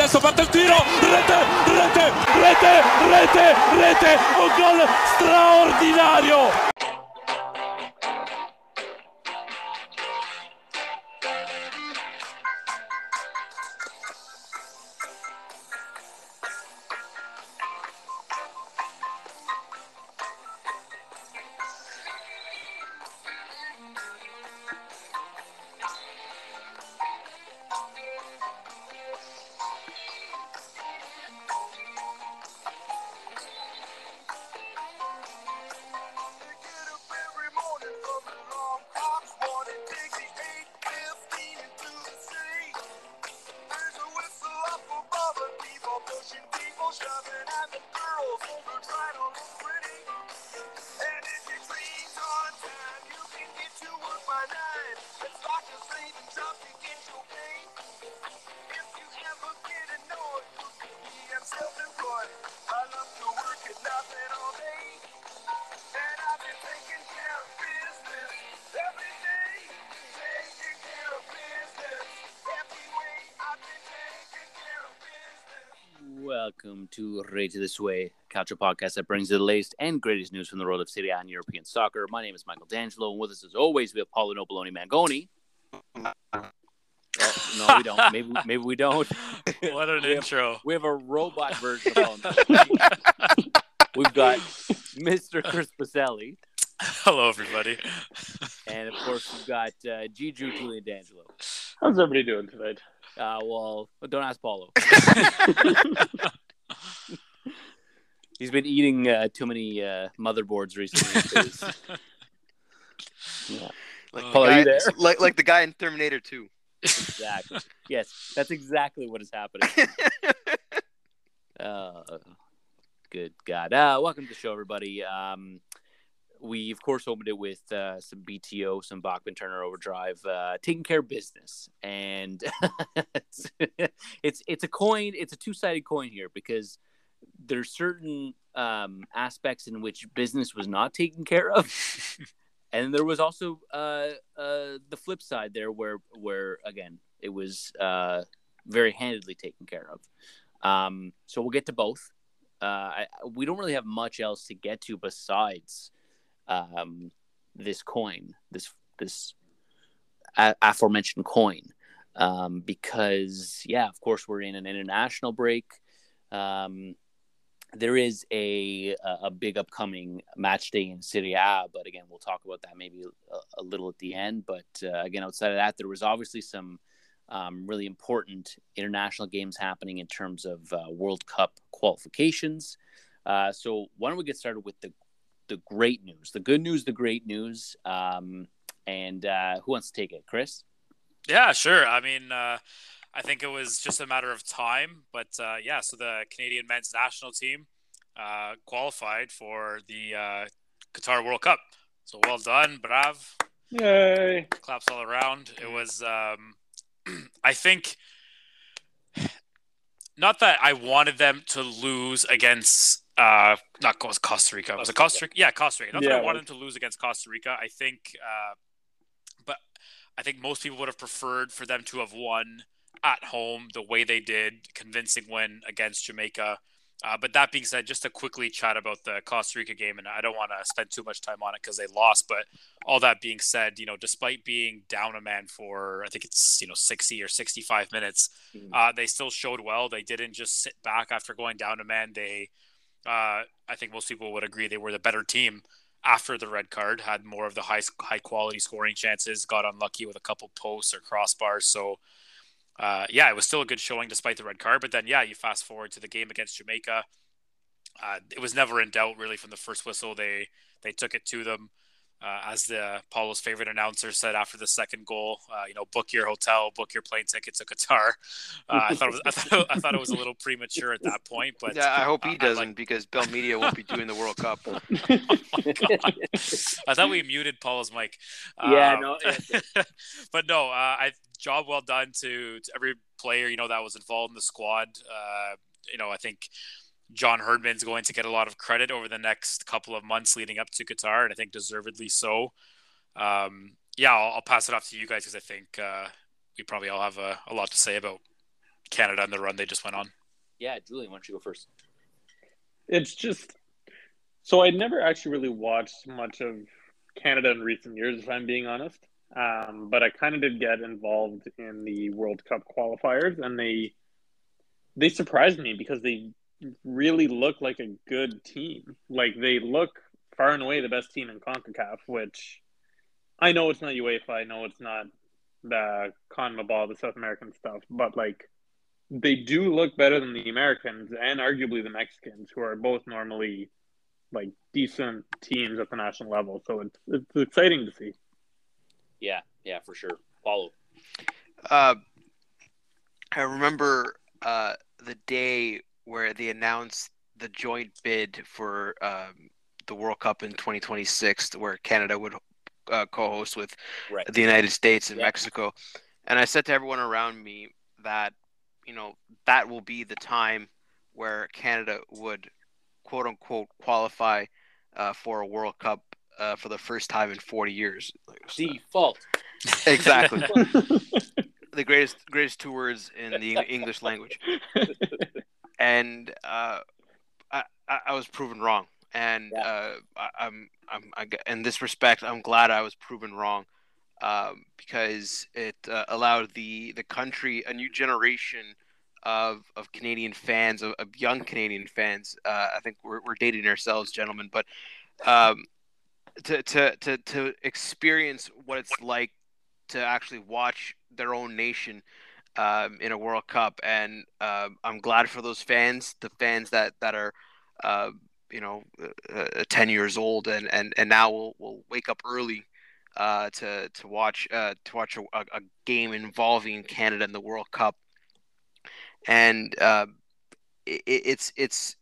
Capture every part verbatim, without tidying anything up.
adesso parte il tiro, rete, rete, rete, rete, rete, un gol straordinario. Welcome to Rate This Way, a culture podcast that brings you the latest and greatest news from the world of Serie A and European soccer. My name is Michael D'Angelo, and with us as always, we have Paulo Noboloni Mangoni. Oh, no, we don't. Maybe, maybe we don't. What an we intro. Have, we have a robot version of Paulo. We've got Mister Chris Pacelli. Hello, everybody. And, of course, we've got uh, Giju Julian D'Angelo. How's everybody doing tonight? Uh, well, don't ask Paulo. He's been eating uh, too many uh, motherboards recently. Yeah. Like, Paulo, the guy, are you there? like like the guy in Terminator two. Exactly. Yes, that's exactly what is happening. uh, good God. Uh, welcome to the show, everybody. Um, we, of course, opened it with uh, some B T O, some Bachman Turner Overdrive, uh, taking care of business. And it's, it's it's a coin. It's a two-sided coin here because there's certain um, aspects in which business was not taken care of. And there was also uh, uh, the flip side there where, where again, it was uh, very handedly taken care of. Um, so we'll get to both. Uh, I, we don't really have much else to get to besides um, this coin, this this a- aforementioned coin, um, because, yeah, of course, we're in an international break. Um There is a a big upcoming match day in Serie A, but again, we'll talk about that maybe a, a little at the end. But uh, again, outside of that, there was obviously some um, really important international games happening in terms of uh, World Cup qualifications. Uh, so why don't we get started with the the great news, the good news, the great news, um, and uh, who wants to take it, Chris? Yeah, sure. I mean, uh, I think it was just a matter of time, but uh, yeah. So the Canadian men's national team uh, qualified for the uh, Qatar World Cup. So well done, bravo! Yay! Claps all around. It was, um, I think, not that I wanted them to lose against. Uh, not Costa Rica. Was it Costa Rica? Yeah, Costa Rica. Not Yeah, that I wanted them to lose against Costa Rica. I think, uh, but I think most people would have preferred for them to have won at home the way they did, convincing win against Jamaica. Uh, but that being said, just to quickly chat about the Costa Rica game, and I don't want to spend too much time on it because they lost. But all that being said, you know, despite being down a man for I think it's you know sixty or sixty-five minutes, mm-hmm. uh, they still showed well. They didn't just sit back after going down a man. They Uh, I think most people would agree they were the better team after the red card, had more of the high high quality scoring chances, got unlucky with a couple posts or crossbars. So, uh, yeah, it was still a good showing despite the red card. But then, yeah, you fast forward to the game against Jamaica. Uh, it was never in doubt, really, from the first whistle. They they took it to them. Uh, as the Paulo's favorite announcer said after the second goal, uh, you know, book your hotel, book your plane ticket to Qatar. Uh, I thought it was, I thought, I thought it was a little premature at that point, but yeah, I hope he uh, doesn't like... because Bell Media won't be doing the World Cup. Oh my God. I thought we muted Paulo's mic. Yeah, um, no, but no, uh, I job well done to, to every player you know that was involved in the squad. Uh, you know, I think. John Herdman's going to get a lot of credit over the next couple of months leading up to Qatar, and I think deservedly so. Um, yeah, I'll, I'll pass it off to you guys because I think uh, we probably all have a, a lot to say about Canada and the run they just went on. Yeah, Julian, why don't you go first? It's just so I never actually really watched much of Canada in recent years, if I'm being honest. Um, but I kind of did get involved in the World Cup qualifiers, and they they surprised me because they really look like a good team. Like they look far and away the best team in CONCACAF, which I know it's not UEFA, I know it's not the CONMEBOL, the South American stuff, but like they do look better than the Americans and arguably the Mexicans, who are both normally like decent teams at the national level. So it's it's exciting to see. Yeah, yeah, for sure. Paulo. Uh, I remember uh, the day where they announced the joint bid for um, the World Cup in twenty twenty-six, where Canada would uh, co-host with Right. the United States and Yeah. Mexico. And I said to everyone around me that, you know, that will be the time where Canada would, quote unquote, qualify uh, for a World Cup uh, for the first time in forty years. Default. Exactly. The greatest greatest two words in the English language. And uh, I, I I was proven wrong. And Yeah. uh, I, I'm I'm I, in this respect, I'm glad I was proven wrong, um, because it uh, allowed the the country a new generation of of Canadian fans, of, of young Canadian fans. Uh, I think we're we're dating ourselves, gentlemen, but um, to to to to experience what it's like to actually watch their own nation um, in a World Cup, and uh, I'm glad for those fans, the fans that that are, uh, you know, uh, ten years old, and, and, and now will will wake up early uh, to to watch uh, to watch a, a game involving Canada in the World Cup, and uh, it, it's it's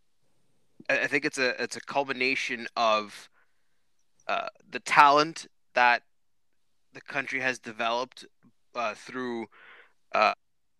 I think it's a it's a culmination of uh, the talent that the country has developed uh, through uh,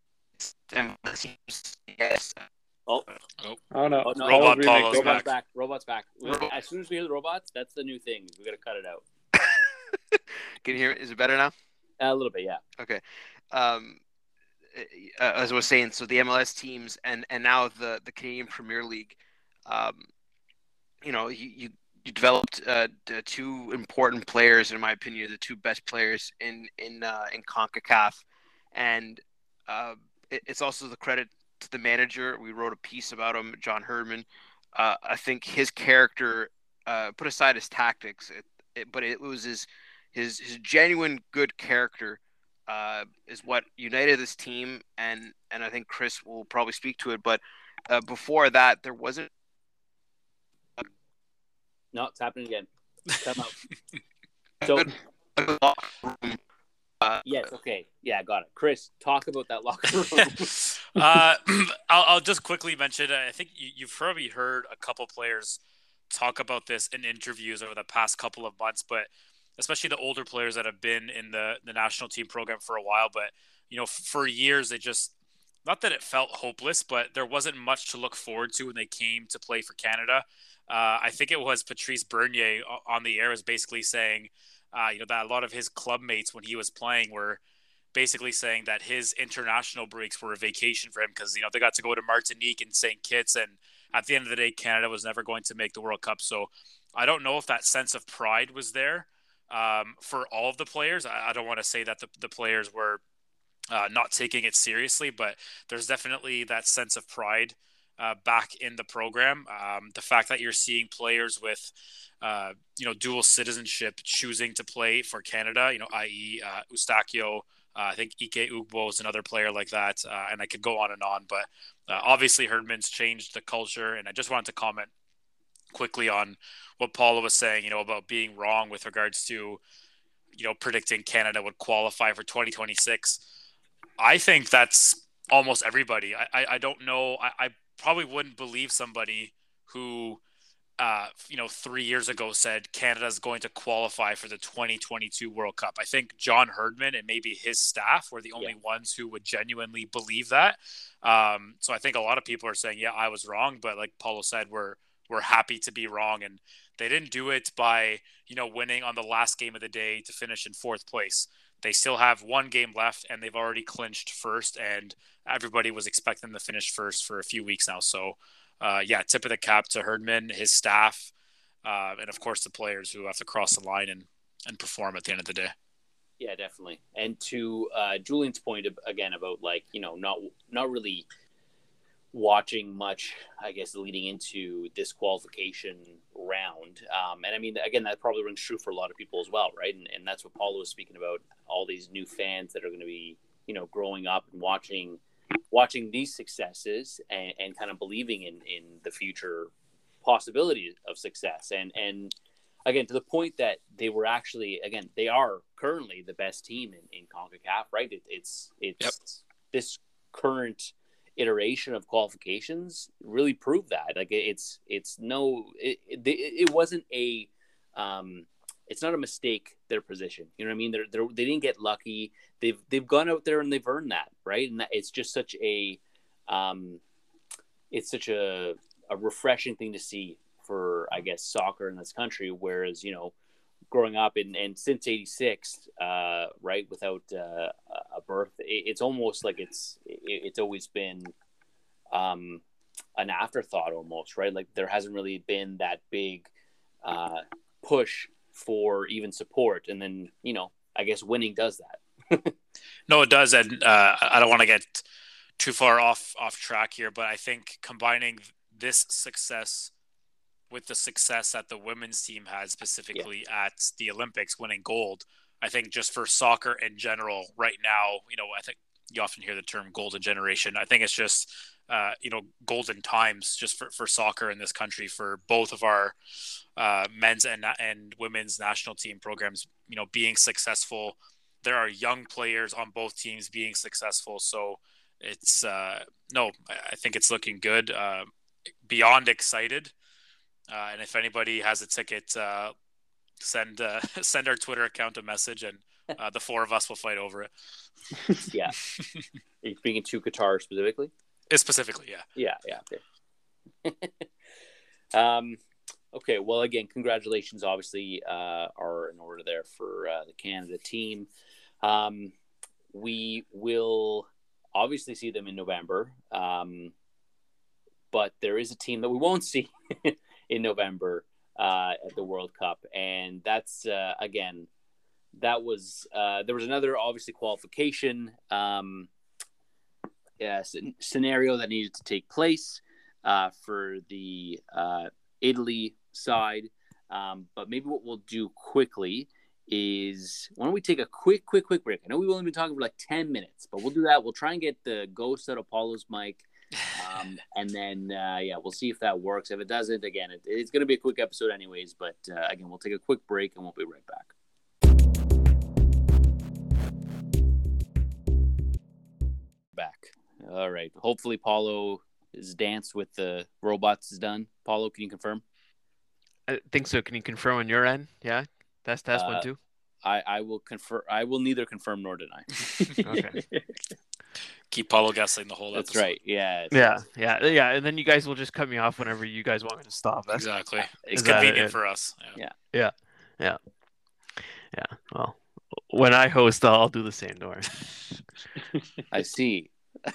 yes. Oh, Oh no, oh no. Robot Paul's Paulo's remixing. Robot's back. back. Robot's back. Ro- As soon as we hear the robots, that's the new thing. We got to cut it out. Can you hear it? Is it better now? A little bit, yeah. Okay. Um, uh, as I was saying, so the M L S teams and, and now the, the Canadian Premier League, um, you know, you, you, you developed uh, the two important players, in my opinion, the two best players in in uh, in CONCACAF, and uh, it, it's also the credit to the manager. We wrote a piece about him, John Herdman. Uh, I think his character, uh, put aside his tactics, it, it, but it was his his his genuine good character uh, is what united this team, and and I think Chris will probably speak to it. But uh, before that, there wasn't. No, it's happening again. Come out. So, Uh, yes, okay. Yeah, got it. Chris, talk about that locker room. uh, I'll, I'll just quickly mention, I think you, you've probably heard a couple players talk about this in interviews over the past couple of months, but especially the older players that have been in the, the national team program for a while. But, you know, for years, they just, not that it felt hopeless, but there wasn't much to look forward to when they came to play for Canada. Uh, I think it was Patrice Bernier on the air was basically saying, uh, you know, that a lot of his club mates when he was playing were basically saying that his international breaks were a vacation for him because, you know, they got to go to Martinique and Saint Kitts, and at the end of the day, Canada was never going to make the World Cup. So I don't know if that sense of pride was there um, for all of the players. I, I don't want to say that the, the players were uh, not taking it seriously, but there's definitely that sense of pride Uh, back in the program. Um, the fact that you're seeing players with, uh, you know, dual citizenship choosing to play for Canada, you know, that is. Uh, Eustáquio, uh, I think Ike Ugbo is another player like that. Uh, and I could go on and on, but uh, obviously Herdman's changed the culture. And I just wanted to comment quickly on what Paula was saying, you know, about being wrong with regards to, you know, predicting Canada would qualify for twenty twenty-six. I think that's almost everybody. I, I, I don't know. I, I probably wouldn't believe somebody who, uh, you know, three years ago said Canada's going to qualify for the twenty twenty-two World Cup. I think John Herdman and maybe his staff were the only yeah. ones who would genuinely believe that. Um, so I think a lot of people are saying, yeah, I was wrong. But like Paulo said, we're, we're happy to be wrong. And they didn't do it by, you know, winning on the last game of the day to finish in fourth place. they still have one game left, and they've already clinched first, and everybody was expecting them to finish first for a few weeks now. So, uh, yeah, tip of the cap to Herdman, his staff, uh, and of course the players who have to cross the line and, and perform at the end of the day. Yeah, definitely. And to uh, Julian's point again about like, you know, not not really watching much, I guess, leading into this qualification round. Um, and I mean, again, that probably rings true for a lot of people as well, right? And, and that's what Paulo was speaking about, all these new fans that are going to be, you know, growing up and watching watching these successes and, and kind of believing in, in the future possibility of success. And, and again, to the point that they were actually, again, they are currently the best team in, in CONCACAF, right? It, it's it's Yep. this current iteration of qualifications really proved that. Like it's it's no, it it, it wasn't a, um, it's not a mistake their position. You know what I mean? They're, they're they didn't get lucky. They've they've gone out there and they've earned that, right? And that, it's just such a, um, it's such a a refreshing thing to see for, I guess, soccer in this country. Whereas, you know, growing up in, and since eighty-six, uh, right, without uh, a birth, it, it's almost like it's it, it's always been um, an afterthought almost, right? Like there hasn't really been that big uh, push for even support. And then, you know, I guess winning does that. No, it does. And uh, I don't want to get too far off off track here, but I think combining this success with the success that the women's team had specifically yeah. at the Olympics, winning gold, I think just for soccer in general right now, you know, I think you often hear the term golden generation. I think it's just, uh, you know, golden times just for, for soccer in this country, for both of our uh, men's and, and women's national team programs, you know, being successful. There are young players on both teams being successful. So it's, uh, no, I think it's looking good, uh, beyond excited. Uh, and if anybody has a ticket, uh, send uh, send our Twitter account a message, and uh, the four of us will fight over it. Yeah. Are you speaking to Qatar specifically? It specifically, yeah. Yeah, yeah. Okay. um, okay, well, again, congratulations, obviously, uh, are in order there for uh, the Canada team. Um, we will obviously see them in November, um, but there is a team that we won't see in November uh, at the World Cup. And that's, uh, again, that was, uh, there was another, obviously, qualification um, yeah, scenario that needed to take place uh, for the uh, Italy side. Um, but maybe what we'll do quickly is, why don't we take a quick, quick, quick break? I know we've only been talking for like ten minutes, but we'll do that. We'll try and get the ghost out of Paulo's mic. Um, and then, uh, yeah, we'll see if that works. If it doesn't, again, it, it's going to be a quick episode anyways. But uh, again, we'll take a quick break and we'll be right back. Back. All right. Hopefully, Paulo his dance with the robots is done. Paulo, can you confirm? I think so. Can you confirm on your end? Yeah, that's that's uh, one too. I, I will confirm. I will neither confirm nor deny. Okay. Keep Paulo guessing the whole That's episode. right. Yeah. Yeah, yeah, yeah. And then you guys will just cut me off whenever you guys want me to stop. That's, exactly. It's is that convenient it? for us. Yeah. Yeah. Yeah. Yeah. Well, when I host, I'll do the same. Don't worry. I see.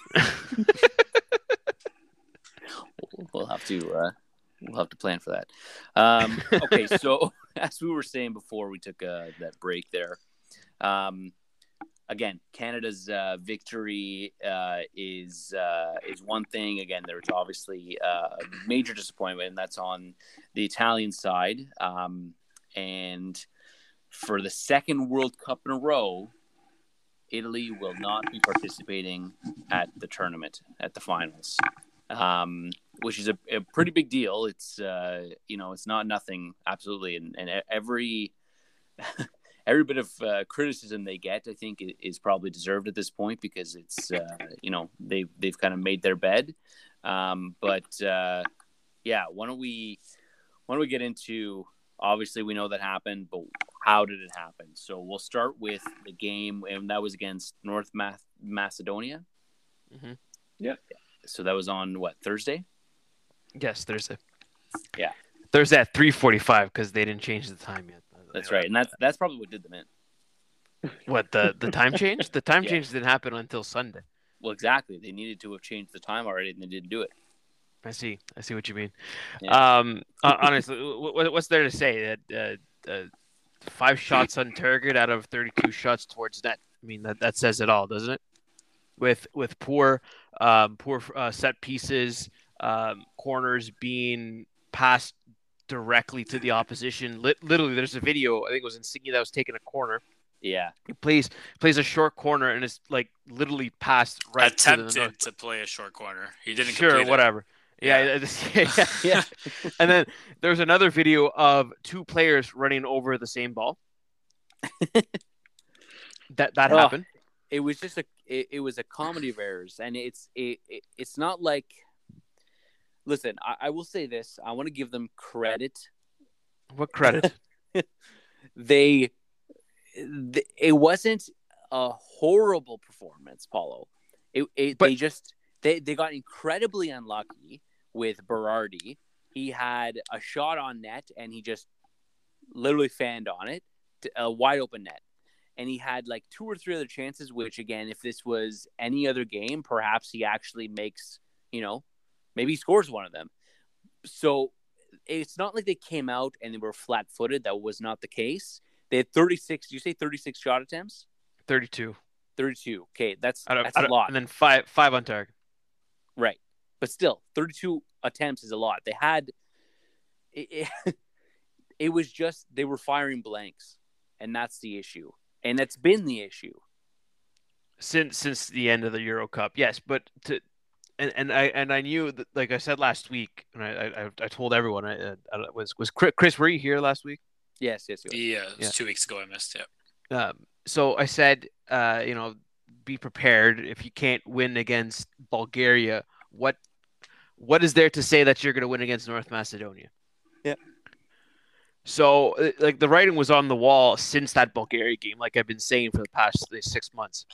We'll have to. Uh, we'll have to plan for that. Um, okay. So as we were saying before, we took uh, that break there. Um, Again, Canada's uh, victory uh, is uh, is one thing. Again, there's obviously uh, a major disappointment, and that's on the Italian side. Um, and for the second World Cup in a row, Italy will not be participating at the tournament, at the finals, um, which is a, a pretty big deal. It's uh, you know, it's not nothing, absolutely, and, and every. Every bit of uh, criticism they get, I think, is probably deserved at this point because it's, uh, you know, they've they've kind of made their bed. Um, but uh, yeah, why don't we why don't we get into? Obviously, we know that happened, but how did it happen? So we'll start with the game, and that was against North Mac- Macedonia. Mm-hmm. Yeah. So that was on what, Thursday? Yes, Thursday. Yeah, Thursday at three forty-five because they didn't change the time yet. That's right, and that's that's probably what did them in. What the the time change? The time Yeah. change didn't happen until Sunday. Well, exactly. They needed to have changed the time already, and they didn't do it. I see. I see what you mean. Yeah. Um, uh, honestly, what, what's there to say? That uh, uh, five shots on target out of thirty-two shots towards net. I mean, that, that says it all, doesn't it? With with poor um, poor uh, set pieces, um, corners being passed directly to the opposition. Lit- literally, there's a video. I think it was Insigne that was taking a corner. Yeah. He plays plays a short corner and is like literally passed right Attempted to the north. to play a short corner. He didn't Sure, complete it. whatever. Yeah, yeah, yeah. yeah. And then there's another video of two players running over the same ball. that that Oh, happened. It was just a it, it was a comedy of errors, and it's it, it it's not like. Listen, I, I will say this. I want to give them credit. What credit? they, th- it wasn't a horrible performance, Paulo. It, it But- they just they, they got incredibly unlucky with Berardi. He had a shot on net, and he just literally fanned on it, to a wide open net. And he had like two or three other chances, which again, if this was any other game, perhaps he actually makes, you know, maybe he scores one of them. So it's not like they came out and they were flat footed. That was not the case. They had thirty-six, did you say thirty-six shot attempts? thirty-two. thirty-two. Okay, that's Out of, that's out a of- lot. And then five five on target. Right. But still, thirty-two attempts is a lot. They had it, it, it was just they were firing blanks, and that's the issue. And that's been the issue. Since since the end of the Euro Cup. Yes, but to and, and I and I knew that, like I said last week, and I I, I told everyone I, I was was Chris, Chris, were you here last week? Yes, yes, yes. Yeah, it was Yeah. two weeks ago I missed it. Um, so I said, uh, you know, be prepared if you can't win against Bulgaria. What what is there to say that you're going to win against North Macedonia? Yeah. So, uh, like, the writing was on the wall since that Bulgaria game, like I've been saying for the past like, six months.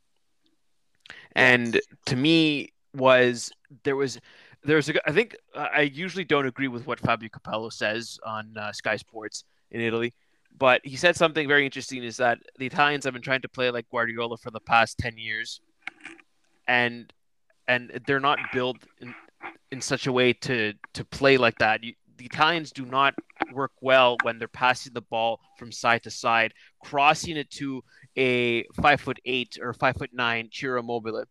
And to me, was there was there was a, I think uh, I usually don't agree with what Fabio Capello says on uh, Sky Sports in Italy, but he said something very interesting: is that the Italians have been trying to play like Guardiola for the past ten years, and and they're not built in, in such a way to to play like that. You, the Italians do not work well when they're passing the ball from side to side, crossing it to a five foot eight or five foot nine Ciro Immobile.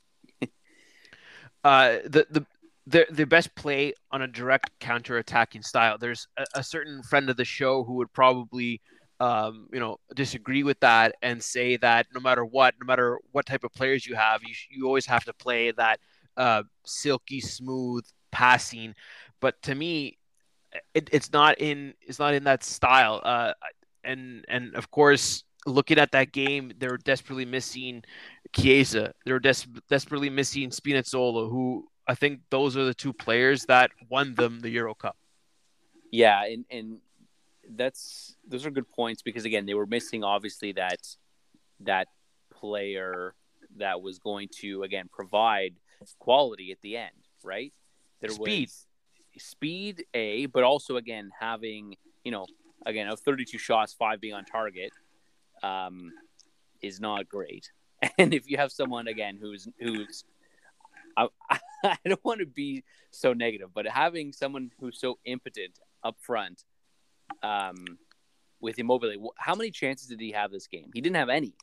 uh, the the the the best play on a direct counter-attacking style. There's a, a certain friend of the show who would probably um, you know disagree with that and say that no matter what, no matter what type of players you have, you you always have to play that uh, silky smooth passing. But to me, it, it's not in it's not in that style. Uh, and and of course, looking at that game, they were desperately missing Chiesa. They were des- desperately missing Spinazzola, who I think those are the two players that won them the Euro Cup. Yeah, and and that's those are good points because again, they were missing obviously that that player that was going to again provide quality at the end, right? There Speed. was speed, a, but also again having you know again of thirty-two shots, five being on target, um, is not great. And if you have someone again who's who's I, I don't want to be so negative, but having someone who's so impotent up front, um, with Immobile, how many chances did he have this game? He didn't have any.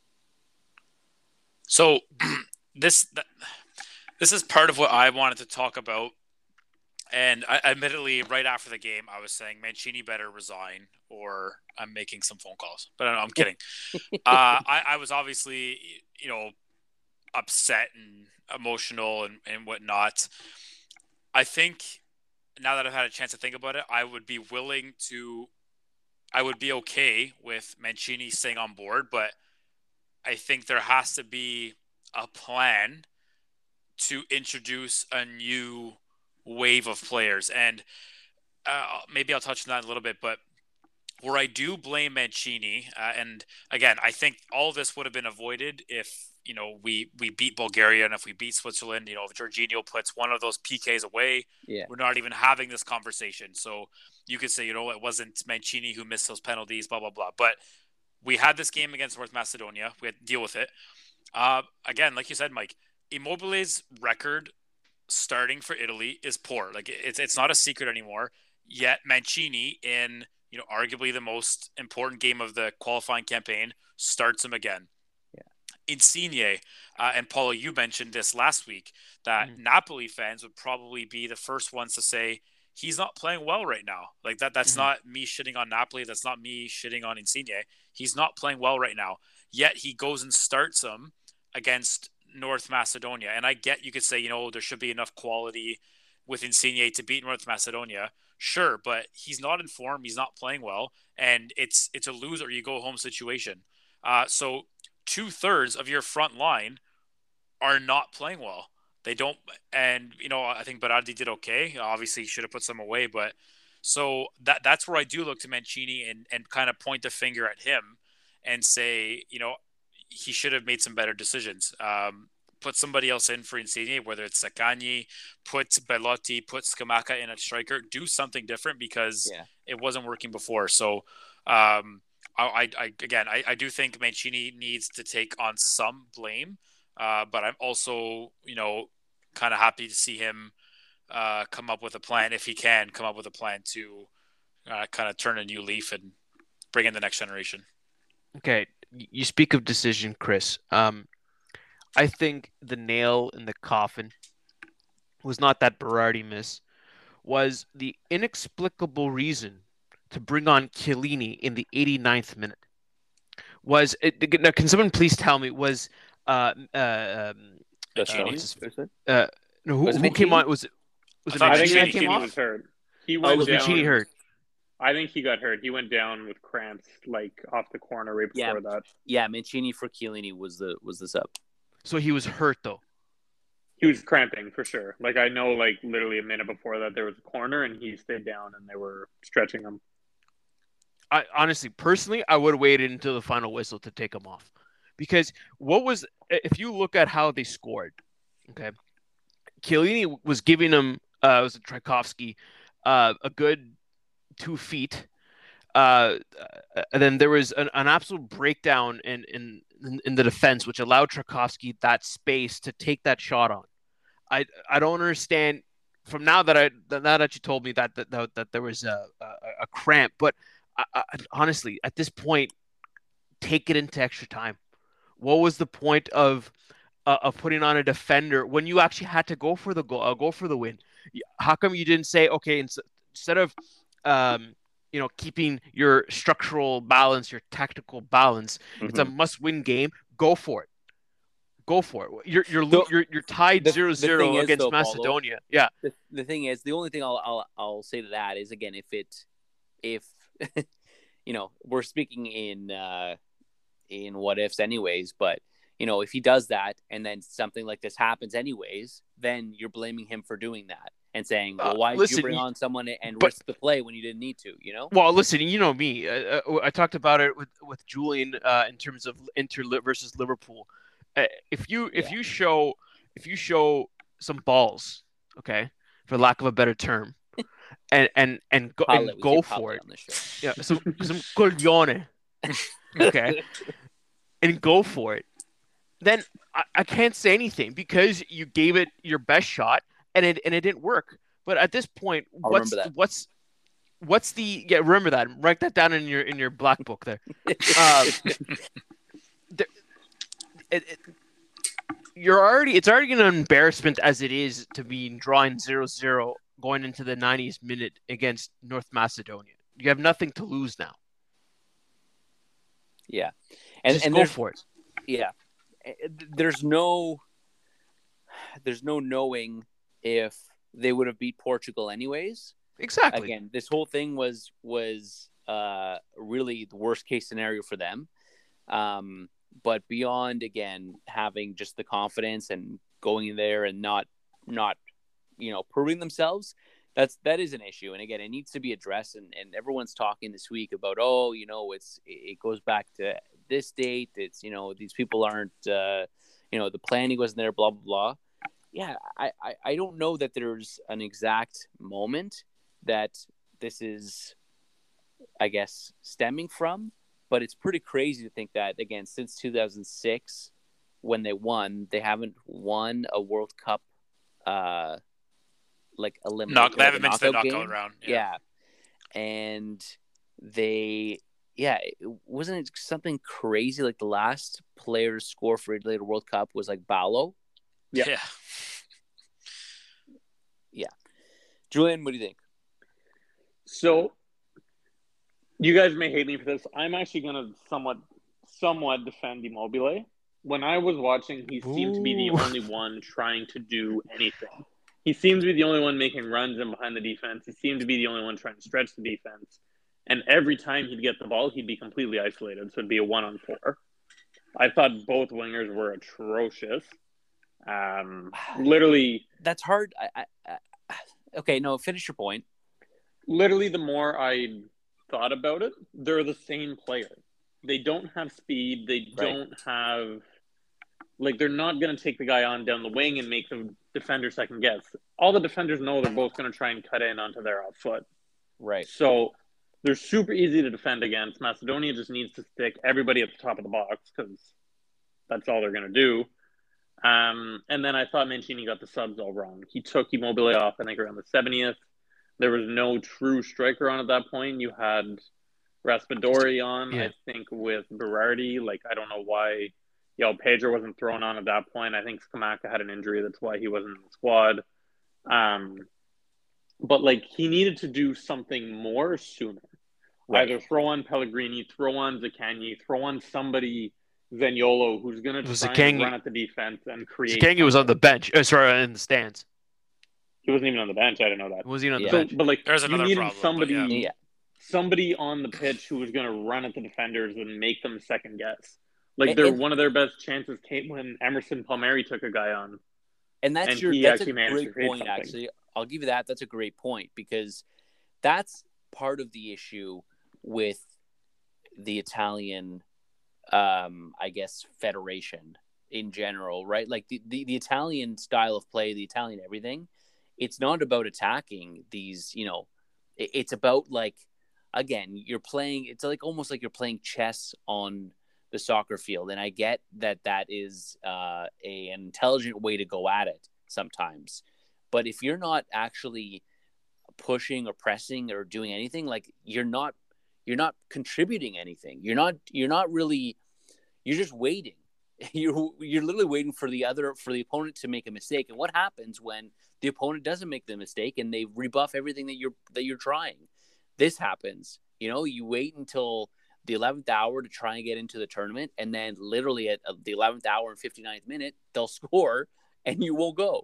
So this this is part of what I wanted to talk about. And I, admittedly, right after the game, I was saying Mancini better resign, or I'm making some phone calls. But I'm kidding. uh, I, I was obviously, you know, upset and emotional and, and whatnot. I think now that I've had a chance to think about it, I would be willing to, I would be okay with Mancini staying on board, but I think there has to be a plan to introduce a new wave of players. And uh, maybe I'll touch on that a little bit, but where I do blame Mancini, uh, and again, I think all of this would have been avoided if, you know, we, we beat Bulgaria, and if we beat Switzerland, you know, if Jorginho puts one of those P Ks away, Yeah. we're not even having this conversation. So you could say, you know, it wasn't Mancini who missed those penalties, blah, blah, blah. But We had this game against North Macedonia. We had to deal with it. Uh, again, like you said, Mike, Immobile's record starting for Italy is poor. Like it's it's not a secret anymore. Yet Mancini, in you know arguably the most important game of the qualifying campaign, starts him again. Yeah. Insigne, uh, and Paulo, you mentioned this last week that mm-hmm. Napoli fans would probably be the first ones to say he's not playing well right now. Like that that's mm-hmm. not me shitting on Napoli. That's not me shitting on Insigne. He's not playing well right now. Yet he goes and starts him against North Macedonia. And I get you could say, you know, there should be enough quality with Insigne to beat North Macedonia. Sure, but he's not in form. He's not playing well. And it's it's a lose or you go home situation. Uh, so two-thirds of your front line are not playing well. They don't, and you know, I think Berardi did okay. Obviously, he should have put some away, but so that that's where I do look to Mancini and and kind of point the finger at him and say, you know, he should have made some better decisions. Um, put somebody else in for Insigne, whether it's Zaccagni, put Belotti, put Scamacca in at striker, do something different because yeah. it wasn't working before. So, um, I, I again, I, I do think Mancini needs to take on some blame. Uh, but I'm also, you know, kind of happy to see him uh, come up with a plan, if he can come up with a plan to uh, kind of turn a new leaf and bring in the next generation. Okay, you speak of decision, Chris. Um, I think the nail in the coffin was not that Berardi miss, was the inexplicable reason to bring on Chiellini in the eighty-ninth minute. Was it, now, can someone please tell me, was Uh, uh, um, uh, uh, no, who, who came on? Was it was it I Mancini think that came Mancini off? was hurt. He Oh, went was down. Mancini hurt? I think he got hurt. He went down with cramps, like off the corner right before yeah. that. Yeah, Mancini for Chiellini was the was the sub. So he was hurt though. He was cramping for sure. Like I know, like literally a minute before that, there was a corner and he stayed down, and they were stretching him. I honestly, personally, I would have waited until the final whistle to take him off, because what was if you look at how they scored, okay, Chiellini was giving him uh, was it Tchaikovsky uh, a good two feet. Uh, and then there was an, an absolute breakdown in, in in the defense, which allowed Tchaikovsky that space to take that shot on. I I don't understand from now that I now that you told me that that that, that there was a, a, a cramp, but I, I, honestly, at this point, take it into extra time. What was the point of uh, of putting on a defender when you actually had to go for the goal, uh, go for the win? How come you didn't say, okay, instead of um, you know, keeping your structural balance, your tactical balance, mm-hmm. it's a must-win game. Go for it. Go for it. You're you're so, you're, you're tied zero zero against though, Macedonia. Paulo, yeah. The, the thing is, the only thing I'll I'll I'll say to that is, again, if it if you know, we're speaking in uh, in what ifs anyways, but you know, if he does that and then something like this happens anyways, then you're blaming him for doing that and saying, well, why uh, listen, did you bring on someone and but, risk the play when you didn't need to, you know? Well, listen, you know me. Uh, I talked about it with, with Julian uh, in terms of Inter versus Liverpool. Uh, if you if yeah. you show if you show some balls, okay, for lack of a better term, and and and go, and go for it. Yeah, some some coglione. Okay. And go for it. Then I, I can't say anything because you gave it your best shot and it and it didn't work. But at this point, I'll what's what's what's the yeah? Remember that. Write that down in your in your black book there. um, there it, it, you're already it's already an embarrassment as it is to be drawing zero zero going into the ninetieth minute against North Macedonia. You have nothing to lose now. Yeah, and Just and go for it. Yeah, there's no, there's no knowing if they would have beat Portugal anyways. Exactly. Again, this whole thing was was uh, really the worst case scenario for them. Um, but beyond, again, having just the confidence and going in there and not not you know proving themselves. That's that is an issue, and again, it needs to be addressed. And, and everyone's talking this week about, oh, you know, it's it goes back to this date. It's you know these people aren't, uh, you know, the planning wasn't there. Blah blah blah. Yeah, I, I, I don't know that there's an exact moment that this is, I guess, stemming from. But it's pretty crazy to think that, again, since two thousand six, when they won, they haven't won a World Cup, uh, like elimination. Knock, they like haven't been to the knockout game. round. Yeah. yeah, and they, yeah, it, wasn't it something crazy? Like the last player to score for Italy at a World Cup was like Ballo. Yeah. yeah. Yeah. Julian, what do you think? So, you guys may hate me for this. I'm actually going to somewhat, somewhat defend Immobile. When I was watching, he seemed to be the Ooh. only one trying to do anything. He seemed to be the only one making runs in behind the defense. He seemed to be the only one trying to stretch the defense. And every time he'd get the ball, he'd be completely isolated. So it'd be a one on four. I thought both wingers were atrocious. Um, literally, That's hard. I, I, I, okay, no, finish your point. literally, the more I thought about it, they're the same player. They don't have speed. They Right. don't have, like, they're not going to take the guy on down the wing and make the defender second guess. All the defenders know they're both going to try and cut in onto their off foot. Right. So they're super easy to defend against. Macedonia just needs to stick everybody at the top of the box because that's all they're going to do. Um, and then I thought Mancini got the subs all wrong. He took Immobile off, I think, around the seventieth. There was no true striker on at that point. You had Raspadori on, Yeah. I think, with Berardi. Like, I don't know why, you know, Pedro wasn't thrown on at that point. I think Scamacca had an injury. That's why he wasn't in the squad. Um, but, like, he needed to do something more sooner. Right. Either throw on Pellegrini, throw on Zaccagni, throw on somebody, Zaniolo, who's going to Was try Zaccagni- and run at the defense and create. Zaccagni was on the something. bench. Oh, sorry, in the stands. He wasn't even on the bench. I didn't know that. Was he on Yeah. the So, bench? but like, There's you another needed problem, but somebody, yeah. Yeah. somebody on the pitch who was going to run at the defenders and make them second guess. Like, And- their and- one of their best chances came when Emerson Palmieri took a guy on. And that's And your he that's a actually managed to great create point, something. actually. I'll give you that. That's a great point because that's part of the issue with the Italian, um, I guess, federation in general, right? Like the, the, the Italian style of play, the Italian everything, it's not about attacking these, you know, it, it's about like, again, you're playing, it's like almost like you're playing chess on the soccer field. And I get that that is uh, a, an intelligent way to go at it sometimes. But if you're not actually pushing or pressing or doing anything, like you're not, you're not contributing anything. You're not, you're not really, you're just waiting. You're, you're literally waiting for the other, for the opponent to make a mistake. And what happens when the opponent doesn't make the mistake and they rebuff everything that you're, that you're trying? This happens, you know, you wait until the eleventh hour to try and get into the tournament. And then literally at the eleventh hour and fifty-ninth minute, they'll score and you won't go.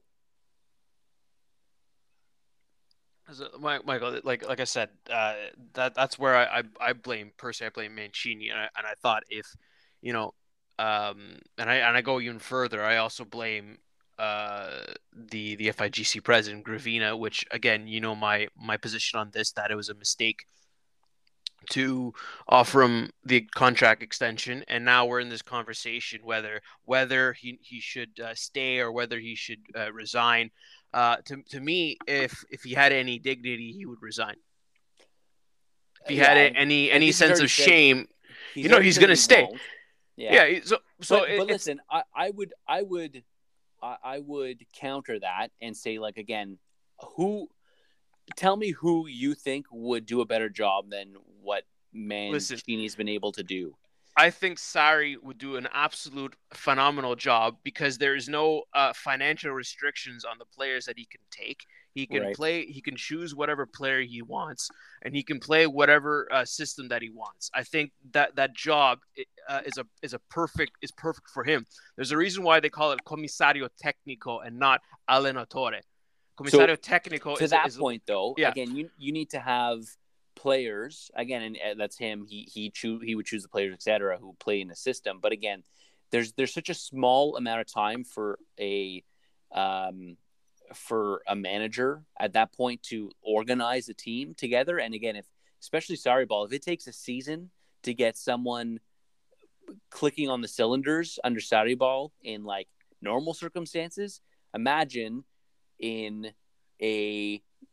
So, Michael, like like I said, uh, that that's where I, I, I blame personally. I blame Mancini, and I, and I thought if, you know, um, and I and I go even further. I also blame uh, the the F I G C president Gravina, which again, you know, my my position on this, that it was a mistake to offer him the contract extension, and now we're in this conversation whether whether he he should uh, stay or whether he should uh, resign. Uh, to to me, if if he had any dignity, he would resign. If he Yeah, had and- any and any he's sense already of said- shame, He's you know already he's said gonna he stay. won't. yeah. he- So so but, it- but it's- listen, I, I would I would I, I would counter that and say, like, again, who tell me who you think would do a better job than what Listen. Mancini's been able to do. I think Sarri would do an absolute phenomenal job because there is no uh, financial restrictions on the players that he can take. He can Right. play. He can choose whatever player he wants, and he can play whatever uh, system that he wants. I think that that job uh, is a is a perfect is perfect for him. There's a reason why they call it commissario tecnico and not allenatore. Commissario tecnico To is, that is point, though, yeah. again, you you need to have players again, and uh, that's him. He he choose he would choose the players, et cetera, who play in the system. But again, there's there's such a small amount of time for a um for a manager at that point to organize a team together. And again, if especially Sarri ball, if it takes a season to get someone clicking on the cylinders under Sarri ball in like normal circumstances, imagine in a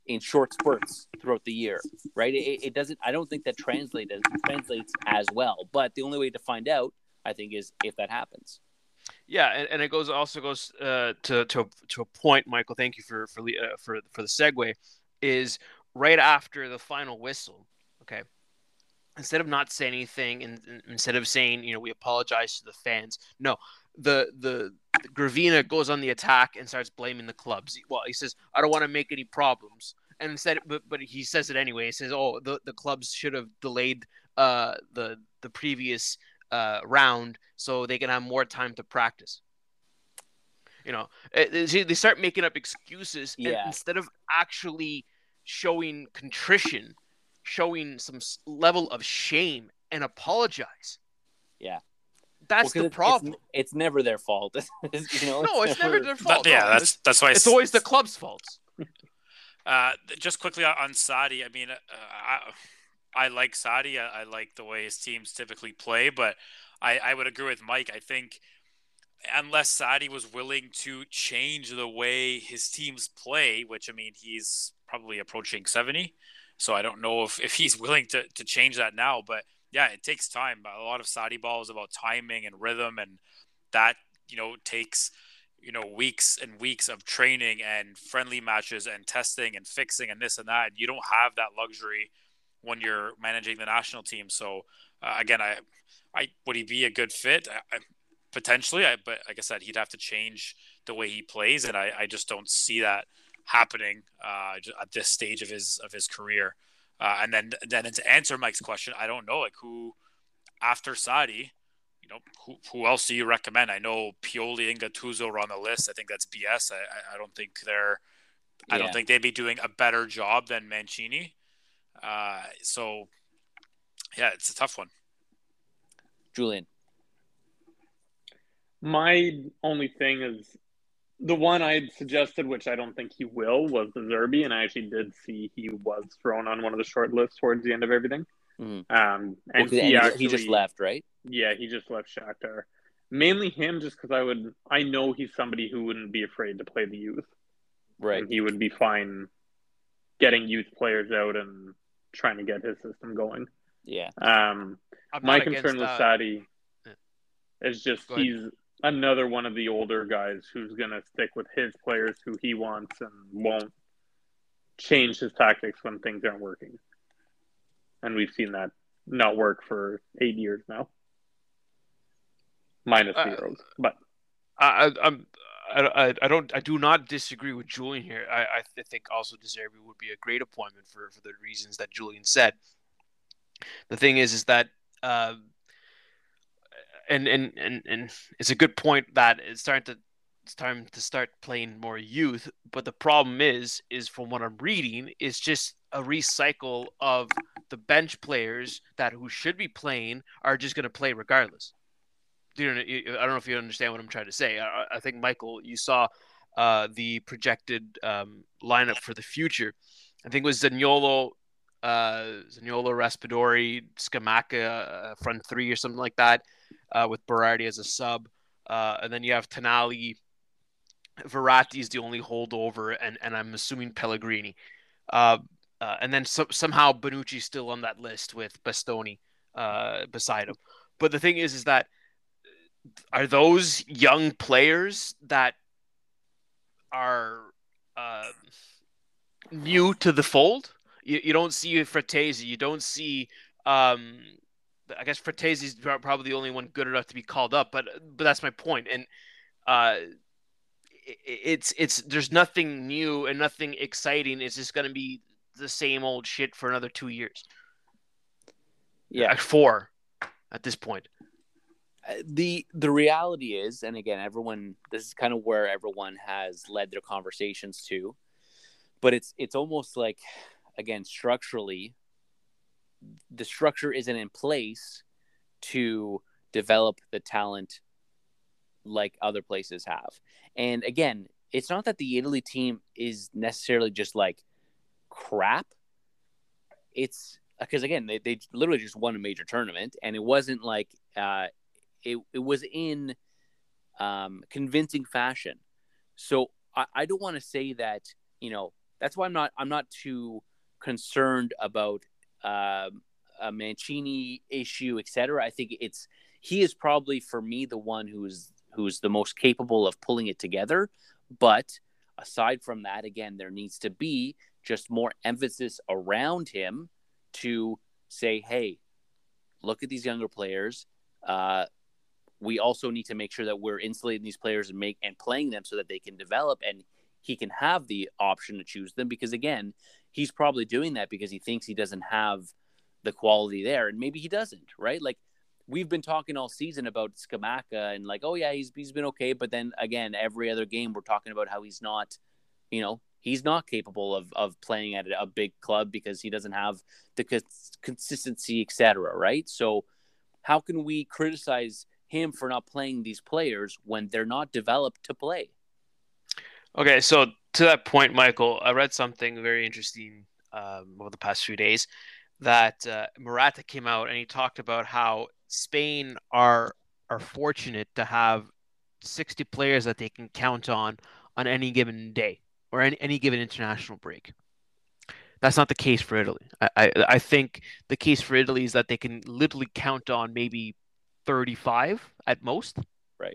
in short spurts throughout the year, right? It, it doesn't. I don't think that translates translates as well. But the only way to find out, I think, is if that happens. Yeah, and, and it goes also goes uh, to to to a point, Michael. Thank you for for uh, for for the segue. Is right after the final whistle. Okay, instead of not saying anything, and, and instead of saying, you know, we apologize to the fans. No, the the, the Gravina goes on the attack and starts blaming the clubs. Well, he says, I don't want to make any problems. And instead, but but he says it anyway. He says, oh, the, the clubs should have delayed uh the the previous uh round so they can have more time to practice. You know, they start making up excuses, yeah. and instead of actually showing contrition, showing some level of shame and apologize. Yeah. That's well, the problem. It's, it's never their fault. you know, no, it's, it's never, never their fault. That, yeah, no, that's that's why it's always the club's fault. Uh, just quickly on Sadi, I mean, uh, I, I like Sadi. I, I like the way his teams typically play, but I, I would agree with Mike. I think unless Sadi was willing to change the way his teams play, which, I mean, he's probably approaching seventy, so I don't know if, if he's willing to, to change that now. But, yeah, it takes time. A lot of Sadi ball is about timing and rhythm, and that, you know, takes – you know, weeks and weeks of training and friendly matches and testing and fixing and this and that. And you don't have that luxury when you're managing the national team. So uh, again, I, I, would he be a good fit? I, I, potentially, I, but like I said, he'd have to change the way he plays. And I, I just don't see that happening uh, at this stage of his, of his career. Uh, and then, then to answer Mike's question, I don't know, like who after Sadi, you know, who, who else do you recommend? I know Pioli and Gattuso are on the list. I think that's B S. I, I don't think they're, I yeah. don't think they'd be doing a better job than Mancini. Uh, so, yeah, it's a tough one. Julian. My only thing is the one I had suggested, which I don't think he will, was the Zerbi, and I actually did see he was thrown on one of the short lists towards the end of everything. Mm-hmm. Um, and well, he, and actually, he just left, right? Yeah, he just left Shakhtar. Mainly him, just because I would, I know he's somebody who wouldn't be afraid to play the youth, right? And he would be fine getting youth players out and trying to get his system going. Yeah. Um, my concern with Sadi yeah. is just he's another one of the older guys who's going to stick with his players who he wants and won't change his tactics when things aren't working. And we've seen that not work for eight years now, minus the Euros. Uh, but I, I'm, I, I don't, I do not disagree with Julian here. I, I think also De Zerbi would be a great appointment for, for the reasons that Julian said. The thing is, is that, uh, and, and, and, and it's a good point that it's starting to, it's time to start playing more youth. But the problem is, is from what I'm reading, is just a recycle of the bench players that who should be playing are just going to play regardless. Do you know, I don't know if you understand what I'm trying to say. I, I think, Michael, you saw uh, the projected um, lineup for the future. I think it was Zaniolo, uh, Zaniolo, Raspadori, Scamacca, uh, front three or something like that, uh, with Berardi as a sub. Uh, and then you have Tonali. Verratti is the only holdover, and, and I'm assuming Pellegrini. Uh, uh, and then so, somehow Bonucci's still on that list with Bastoni uh, beside him. But the thing is, is that are those young players that are uh, new to the fold? You, you don't see Frattesi. You don't see. Um, I guess Frattesi is probably the only one good enough to be called up. But but that's my point. And uh, it, it's it's there's nothing new and nothing exciting. It's just going to be the same old shit for another two years. Yeah, four at this point. The the reality is, and again, everyone, this is kind of where everyone has led their conversations to, but it's it's almost like, again, structurally, the structure isn't in place to develop the talent like other places have. And again, it's not that the Italy team is necessarily just like crap. It's because, again, they, they literally just won a major tournament, and it wasn't like uh, it, it was in um, convincing fashion. So I, I don't want to say that, you know, that's why I'm not I'm not too concerned about um, a Mancini issue, et cetera. I think it's he is probably for me the one who's who's the most capable of pulling it together. But aside from that, again, there needs to be just more emphasis around him to say, hey, look at these younger players. Uh, we also need to make sure that we're insulating these players and make and playing them so that they can develop and he can have the option to choose them. Because again, he's probably doing that because he thinks he doesn't have the quality there, and maybe he doesn't, right? Like we've been talking all season about Scamacca and like, oh yeah, he's he's been okay, but then again, every other game we're talking about how he's not, you know, he's not capable of of playing at a big club because he doesn't have the cons- consistency, et cetera. Right? So how can we criticize him for not playing these players when they're not developed to play? Okay, so to that point, Michael, I read something very interesting um, over the past few days that uh, Morata came out and he talked about how Spain are are fortunate to have sixty players that they can count on on any given day or any, any given international break. That's not the case for Italy. I, I I think the case for Italy is that they can literally count on maybe thirty-five at most. Right.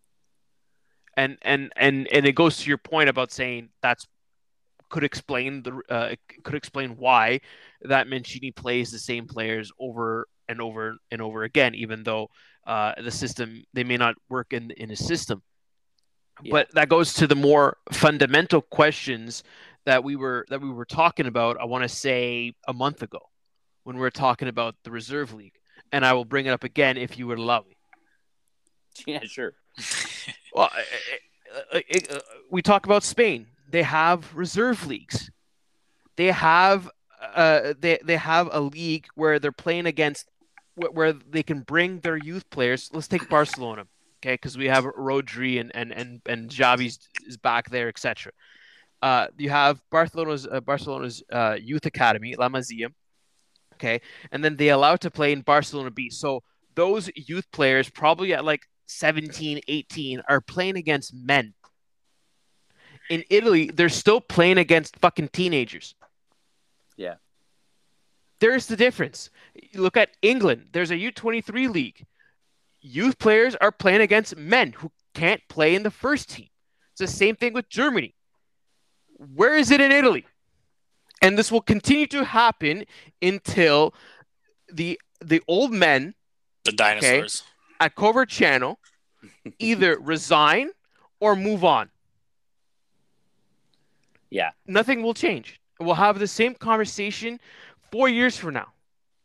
And and and and it goes to your point about saying that's could explain the uh, could explain why that Mancini plays the same players over and over and over again, even though uh, the system they may not work in in a system. Yeah. But that goes to the more fundamental questions that we were that we were talking about. I want to say a month ago when we were talking about the reserve league, and I will bring it up again if you would allow me. Yeah, sure. Well, it, it, it, we talk about Spain. They have reserve leagues. They have uh, they they have a league where they're playing against where they can bring their youth players. Let's take Barcelona, okay? Because we have Rodri and and and and Xavi is back there, et cetera. Uh, you have Barcelona's uh, Barcelona's uh, youth academy, La Masia, okay, and then they allow to play in Barcelona B. So those youth players, probably at like seventeen, eighteen, are playing against men. In Italy, they're still playing against fucking teenagers. Yeah. There's the difference. You look at England. There's a U twenty-three league. Youth players are playing against men who can't play in the first team. It's the same thing with Germany. Where is it in Italy? And this will continue to happen until the the old men, the dinosaurs, okay, at Coverciano either resign or move on. Yeah. Nothing will change. We'll have the same conversation four years from now.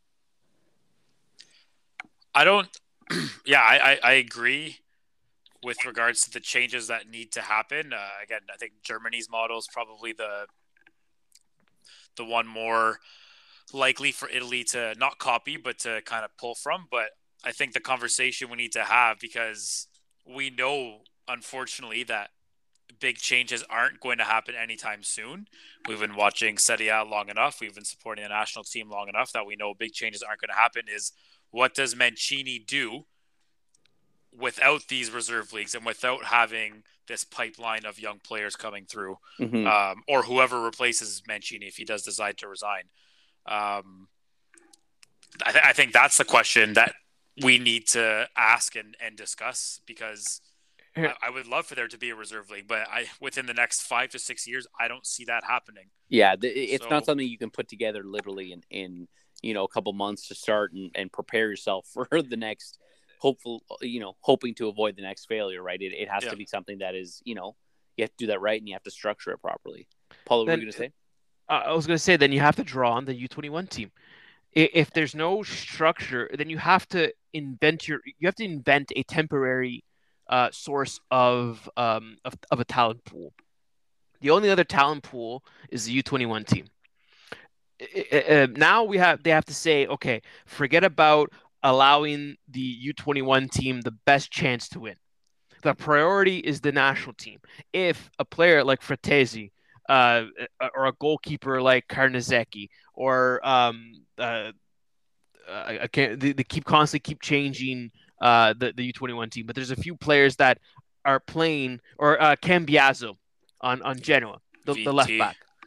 I don't. Yeah, I, I, I agree with regards to the changes that need to happen. Uh, again, I think Germany's model is probably the the one more likely for Italy to not copy, but to kind of pull from. But I think the conversation we need to have, because we know, unfortunately, that big changes aren't going to happen anytime soon. We've been watching Serie A long enough. We've been supporting the national team long enough that we know big changes aren't going to happen. Is what does Mancini do without these reserve leagues and without having this pipeline of young players coming through, mm-hmm. um, or whoever replaces Mancini if he does decide to resign? Um, I, th- I think that's the question that we need to ask and, and discuss, because I, I would love for there to be a reserve league, but I within the next five to six years, I don't see that happening. Yeah, the, it's so, not something you can put together literally in, in you know a couple months to start and, and prepare yourself for the next hopeful you know hoping to avoid the next failure. Right? It it has yeah. to be something that is you know you have to do that right and you have to structure it properly. Paulo, what were you going to say? Uh, I was going to say then you have to draw on the U twenty-one team. If there's no structure, then you have to invent your you have to invent a temporary Uh, source of, um, of of a talent pool. The only other talent pool is the U twenty-one team. Uh, now we have they have to say, okay, forget about allowing the U twenty-one team the best chance to win. The priority is the national team. If a player like Fratesi, uh, or a goalkeeper like Carnezecchi, or um, uh, I can't, they, they keep constantly keep changing. Uh, the, the U twenty-one team, but there's a few players that are playing, or uh, Cambiaso on, on Genoa, the, the left back.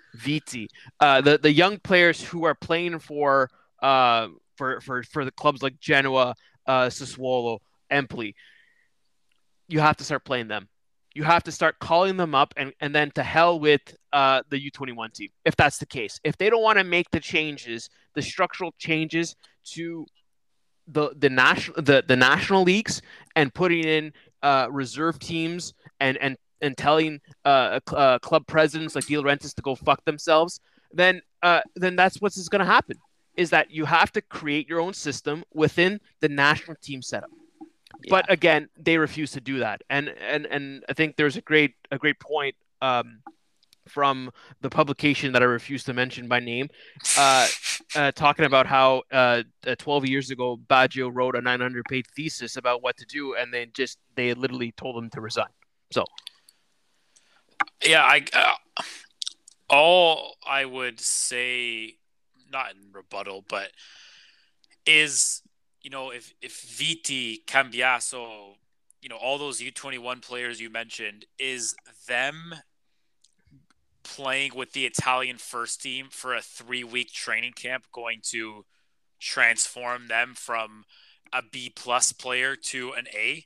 Viti, uh, the the young players who are playing for uh for for for the clubs like Genoa, uh, Sassuolo, Empoli. You have to start playing them. You have to start calling them up, and, and then to hell with uh, the U twenty-one team, if that's the case. If they don't want to make the changes, the structural changes to the the national the, the national leagues and putting in uh, reserve teams and and and telling uh, uh, club presidents like De Laurentiis to go fuck themselves, then uh, then that's what's going to happen. Is that you have to create your own system within the national team setup. Yeah. But again, they refuse to do that, and and and I think there's a great a great point um, from the publication that I refuse to mention by name, uh, uh, talking about how uh, twelve years ago Baggio wrote a nine hundred page thesis about what to do, and they just they literally told him to resign. So, yeah, I uh, all I would say, not in rebuttal, but is. You know, if, if Viti, Cambiaso, you know, all those U twenty-one players you mentioned, is them playing with the Italian first team for a three-week training camp going to transform them from a B-plus player to an A?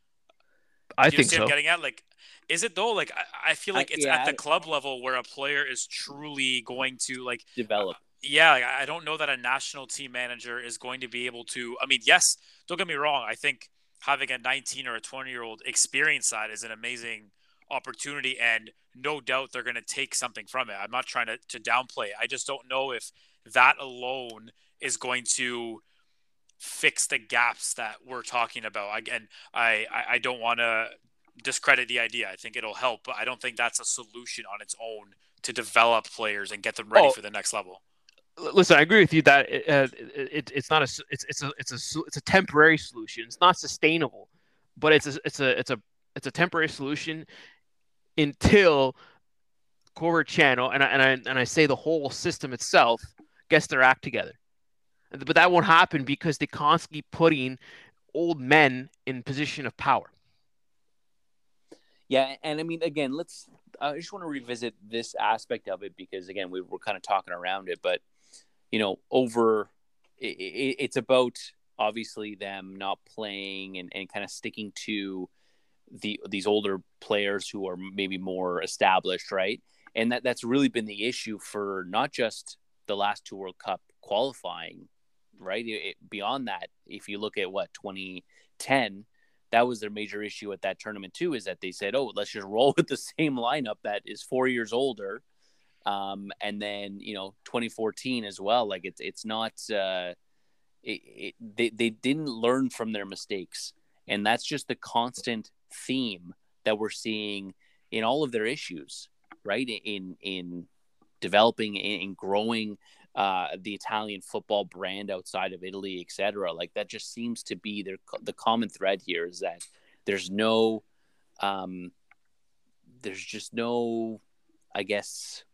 I Do you think see so. what I'm getting at? Like, is it though? Like, I, I feel like I, it's yeah, at the I, club level where a player is truly going to, like, develop. Yeah, I don't know that a national team manager is going to be able to. I mean, yes, don't get me wrong. I think having a nineteen or a twenty year old experience side is an amazing opportunity, and no doubt they're going to take something from it. I'm not trying to, to downplay it. I just don't know if that alone is going to fix the gaps that we're talking about. Again, I, I, I don't want to discredit the idea. I think it'll help, but I don't think that's a solution on its own to develop players and get them ready oh. for the next level. Listen, I agree with you that it, uh, it, it's not a it's it's a it's a it's a temporary solution. It's not sustainable, but it's a it's a it's a it's a temporary solution until Coverciano and I, and I and I say the whole system itself gets their act together. But that won't happen because they constantly putting old men in position of power. Yeah, and I mean, again, let's. I just want to revisit this aspect of it because, again, we were kind of talking around it, but. You know, over it, it, it's about obviously them not playing and, and kind of sticking to the these older players who are maybe more established, right? And that, that's really been the issue for not just the last two World Cup qualifying, right? It, it, beyond that, if you look at what twenty ten, that was their major issue at that tournament too, is that they said, oh, let's just roll with the same lineup that is four years older. Um, and then, you know, twenty fourteen as well. Like it's, it's not, uh, it, it, they, they didn't learn from their mistakes. And that's just the constant theme that we're seeing in all of their issues, right? In, in developing and growing, uh, the Italian football brand outside of Italy, et cetera. Like that just seems to be their, the common thread here is that there's no, um, there's just no, I guess,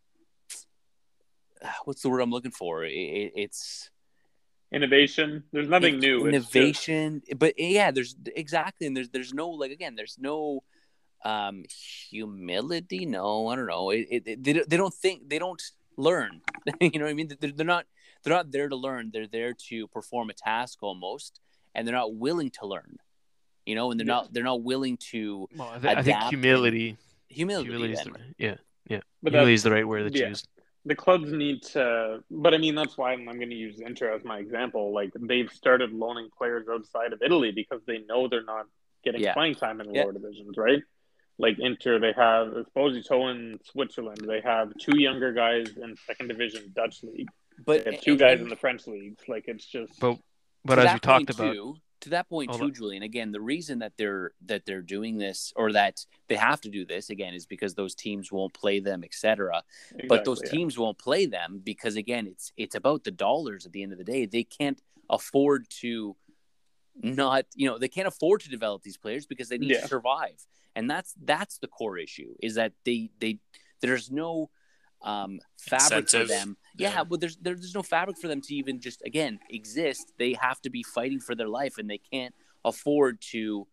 what's the word I'm looking for? It, it, it's innovation. There's nothing new. Innovation, just... but yeah, there's exactly, and there's there's no like again, there's no um, humility. No, I don't know. It, it, they they don't think they don't learn. You know what I mean? They're, they're not they're not there to learn. They're there to perform a task almost, and they're not willing to learn. You know, and they're yeah. not they're not willing to. Well, I, th- I think humility. Humility. Humility is the, yeah, yeah. But humility is the right word to yeah. choose. The clubs need to, but I mean, that's why I'm going to use Inter as my example. Like, they've started loaning players outside of Italy because they know they're not getting yeah. playing time in the yeah. lower divisions, right? Like, Inter, they have Esposito in Switzerland. They have two younger guys in second division Dutch league. But they have two and, guys and, in the French leagues. Like, it's just. But, but as we talked about. Too, to that point too, Julian, again, the reason that they're that they're doing this or that they have to do this again is because those teams won't play them, et cetera. Exactly, but those yeah. teams won't play them because again, it's it's about the dollars at the end of the day. They can't afford to not, you know, they can't afford to develop these players because they need yeah. to survive. And that's that's the core issue is that they they there's no um fabric Incentive. for them. Yeah, yeah, but there's there's no fabric for them to even just again exist. They have to be fighting for their life and they can't afford to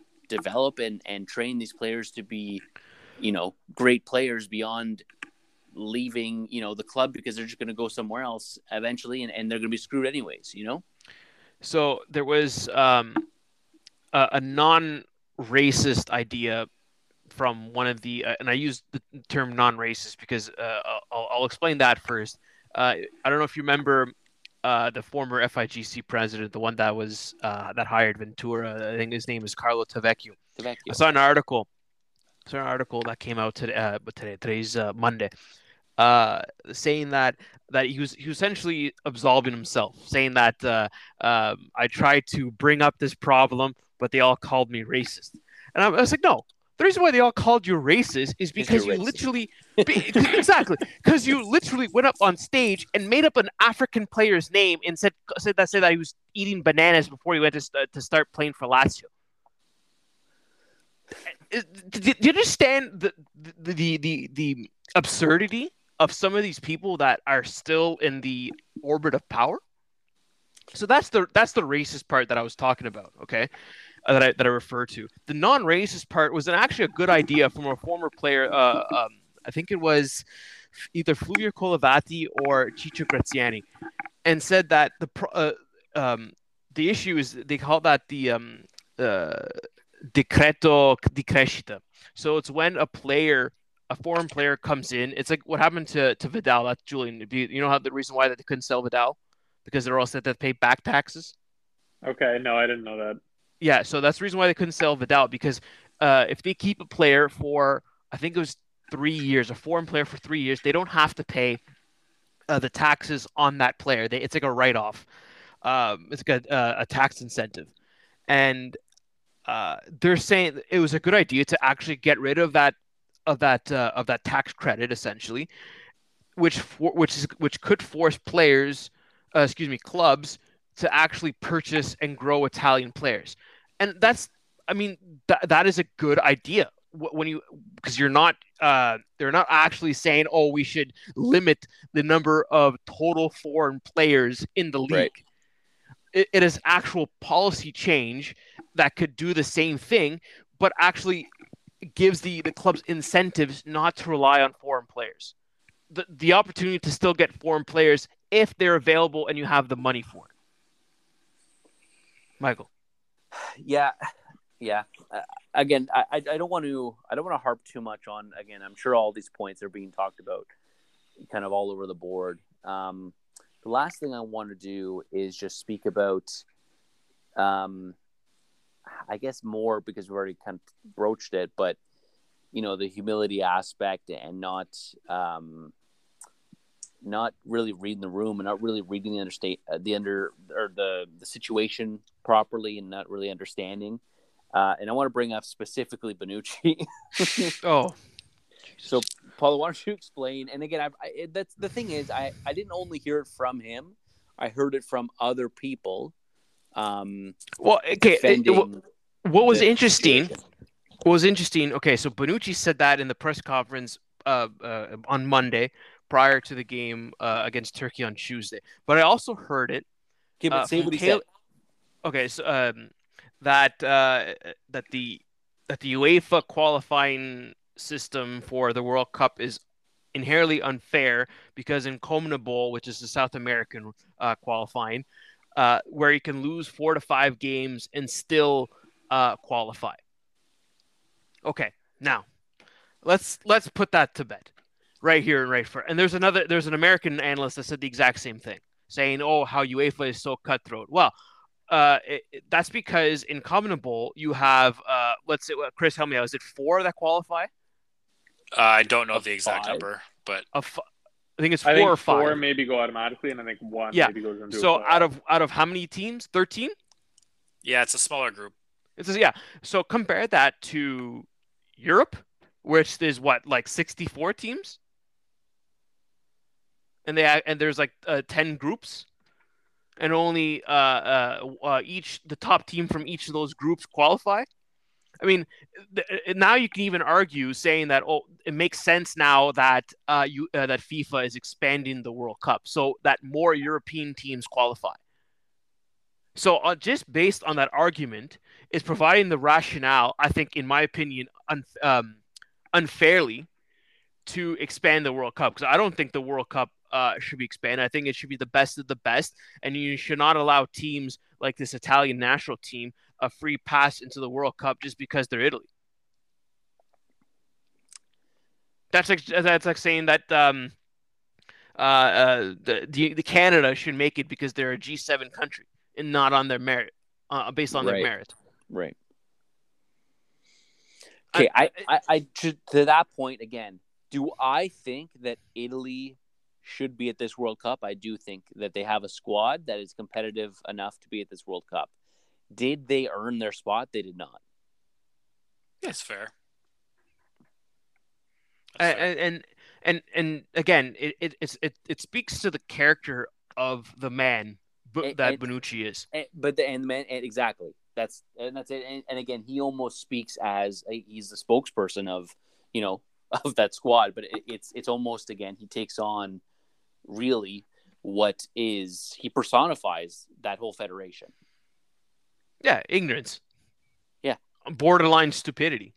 develop and, and train these players to be, you know, great players beyond leaving, you know, the club because they're just going to go somewhere else eventually, and, and they're going to be screwed anyways, you know? So there was um, a, a non-racist idea from one of the, uh, and I use the term non-racist because uh, I'll, I'll explain that first. Uh, I don't know if you remember uh, the former F I G C president, the one that was uh, that hired Ventura. I think his name is Carlo Tavecchio. Tavecchio. I saw an article. I saw an article that came out today. Uh, but today, today's uh, Monday, uh, saying that that he was he was essentially absolving himself, saying that uh, um, I tried to bring up this problem, but they all called me racist, and I, I was like, no. The reason why they all called you racist is because you racist. literally, exactly, because you literally went up on stage and made up an African player's name and said said that said that he was eating bananas before he went to st- to start playing for Lazio. Do you understand the the, the the the absurdity of some of these people that are still in the orbit of power? So that's the that's the racist part that I was talking about. Okay. That I that I refer to. The non-racist part was an, actually a good idea from a former player. Uh, um, I think it was either Fluvio Colavati or Ciccio Graziani, and said that the uh, um, the issue is they call that the um, uh, decreto di crescita. So it's when a player, a foreign player, comes in. It's like what happened to to Vidal. That's Julian. You know how the reason why that they couldn't sell Vidal because they're all said to pay back taxes. Okay, no, I didn't know that. Yeah, so that's the reason why they couldn't sell Vidal, because uh, if they keep a player for, I think it was three years, a foreign player for three years, they don't have to pay uh, the taxes on that player. They, it's like a write-off. Um, it's like a, uh, a tax incentive. And uh, they're saying it was a good idea to actually get rid of that of that uh, of that tax credit, essentially, which for, which is which could force players, uh, excuse me, clubs to actually purchase and grow Italian players. And that's, I mean, that that is a good idea when you, because you're not, uh, they're not actually saying, oh, we should limit the number of total foreign players in the league. Right. It, it is actual policy change that could do the same thing, but actually gives the, the clubs incentives not to rely on foreign players. The, the opportunity to still get foreign players if they're available and you have the money for it. Michael. Yeah, yeah. Uh, again, I I don't want to I don't want to harp too much on. Again, I'm sure all these points are being talked about, kind of all over the board. Um, the last thing I want to do is just speak about, um, I guess more because we've already kind of broached it, but you know, the humility aspect and not um. not really reading the room and not really reading the understate uh, the under or the the situation properly and not really understanding. Uh, and I want to bring up specifically Bonucci. oh, so Paulo, why don't you explain? And again, I've, I, that's the thing is, I I didn't only hear it from him; I heard it from other people. Um, well, okay. It, it, what was interesting? Situation. What was interesting? Okay, so Bonucci said that in the press conference uh, uh, on Monday, prior to the game uh, against Turkey on Tuesday. But I also heard it. Okay, but uh, say what he Taylor- said. Okay, so um, that uh, that the that the UEFA qualifying system for the World Cup is inherently unfair because in CONMEBOL, which is the South American uh, qualifying, uh, where you can lose four to five games and still uh, qualify. Okay, now let's let's put that to bed. Right here and right for, and there's another. There's an American analyst that said the exact same thing, saying, "Oh, how UEFA is so cutthroat." Well, uh, it, it, that's because in CONMEBOL you have, uh, let's say, well, Chris, help me out. Is it four that qualify? Uh, I don't know Of the exact five? number, but A f- I think it's four I think or five. four maybe go automatically, and I think one Yeah. maybe goes into. So a out of out of how many teams? Thirteen. yeah, it's a smaller group. It's yeah. So compare that to Europe, which is what, like sixty-four teams. And they and there's like uh, ten groups, and only uh, uh, uh, each the top team from each of those groups qualify. I mean, th- now you can even argue saying that oh, it makes sense now that uh, you uh, that FIFA is expanding the World Cup so that more European teams qualify. So uh, just based on that argument, is providing the rationale, I think, in my opinion, un- um, unfairly to expand the World Cup, because I don't think the World Cup uh, should be expanded. I think it should be the best of the best, and you should not allow teams like this Italian national team a free pass into the World Cup just because they're Italy. That's like that's like saying that um, uh, uh, the, the the Canada should make it because they're a G seven country and not on their merit, uh, based on Right. their merit. Right. Okay, I, I, I, to, to that point again, do I think that Italy should be at this World Cup? I do think that they have a squad that is competitive enough to be at this World Cup. Did they earn their spot? They did not. That's fair. That's fair. And, and and and again, it it it's, it it speaks to the character of the man bu- It- that it- Bonucci is. And, but the and the man and exactly that's and that's it. And, and again, he almost speaks as a, he's the spokesperson of you know of that squad. But it, it's it's almost again he takes on really what is he personifies that whole federation. Yeah, ignorance. Yeah. Borderline stupidity.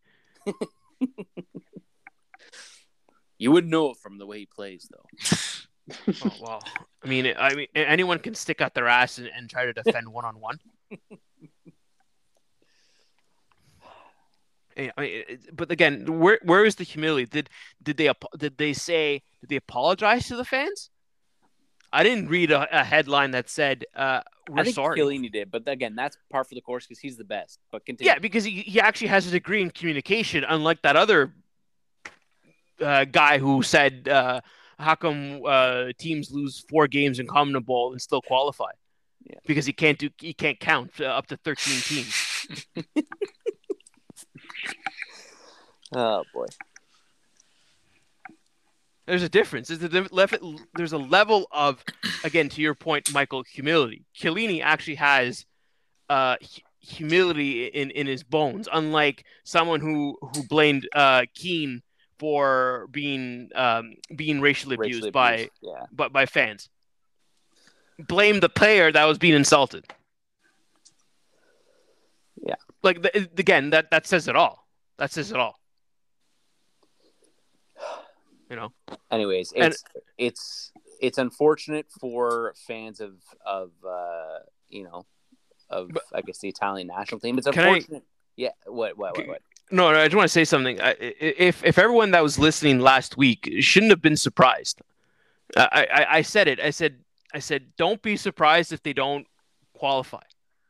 You wouldn't know it from the way he plays, though. Oh, well, I mean, I mean, anyone can stick out their ass and, and try to defend one on one. I mean, it- but again, where where is the humility? Did did they apo- did they say did they apologize to the fans? I didn't read a, a headline that said uh, we're I think sorry. Chiellini did, but again, that's par for the course because he's the best. But continue. Yeah, because he, he actually has a degree in communication, unlike that other uh, guy who said, uh, "How come uh, teams lose four games in Common Bowl and still qualify?" Yeah. Because he can't do he can't count uh, up to thirteen teams. Oh boy. There's a difference. There's a, level, there's a level of, again, to your point, Michael, humility. Chiellini actually has uh, humility in, in his bones, unlike someone who who blamed uh, Keane for being um, being racially abused, Racially by abused, yeah. by by fans. Blame the player that was being insulted. Yeah. Like the, again, that that says it all. That says it all. You know. Anyways, And- it's it's it's unfortunate for fans of of uh, you know of But- I guess the Italian national team. It's Can I- unfortunate. Yeah. What? What? What? What? No, no, I just want to say something. I, I- if if everyone that was listening last week shouldn't have been surprised, I, I, I said it. I said I said don't be surprised if they don't qualify.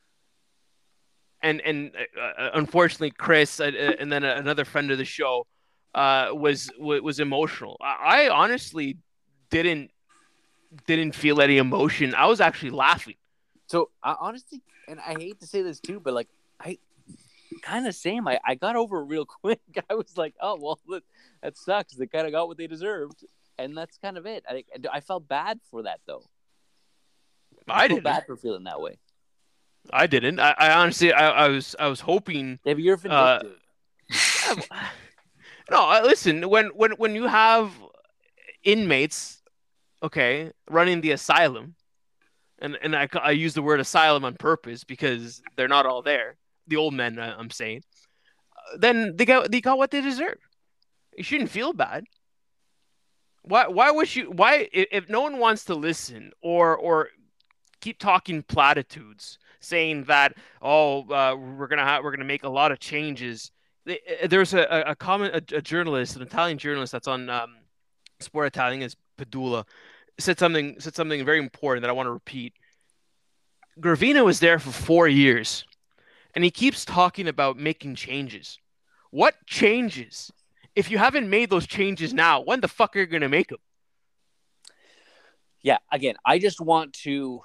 And and uh, unfortunately, Chris uh, and then another friend of the show uh, was was emotional. I, I honestly didn't didn't feel any emotion. I was actually laughing. So I honestly, and I hate to say this too, but like I kind of same. I, I got over it real quick. I was like, oh well, look, that sucks. They kind of got what they deserved, and that's kind of it. I I felt bad for that though. I felt didn't. bad for feeling that way. I didn't. I, I honestly, I, I was I was hoping. Yeah, but you're Uh, vindictive. No, uh, listen. When when when you have inmates, okay, running the asylum, and and I, I use the word asylum on purpose because they're not all there. The old men, uh, I'm saying. Uh, then they got they got what they deserve. You shouldn't feel bad. Why why would you? Why if, if no one wants to listen or or keep talking platitudes, saying that oh uh, we're gonna have, we're gonna make a lot of changes. There's a a comment a, a journalist, an Italian journalist that's on um, Sport Italian, is Padula, said something said something very important that I want to repeat. Gravina was there for four years, and he keeps talking about making changes. What changes? If you haven't made those changes now, when the fuck are you gonna make them? Yeah, again, I just want to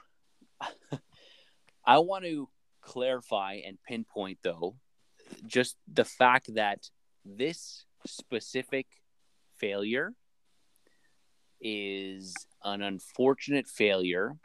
I want to clarify and pinpoint though just the fact that this specific failure is an unfortunate failure,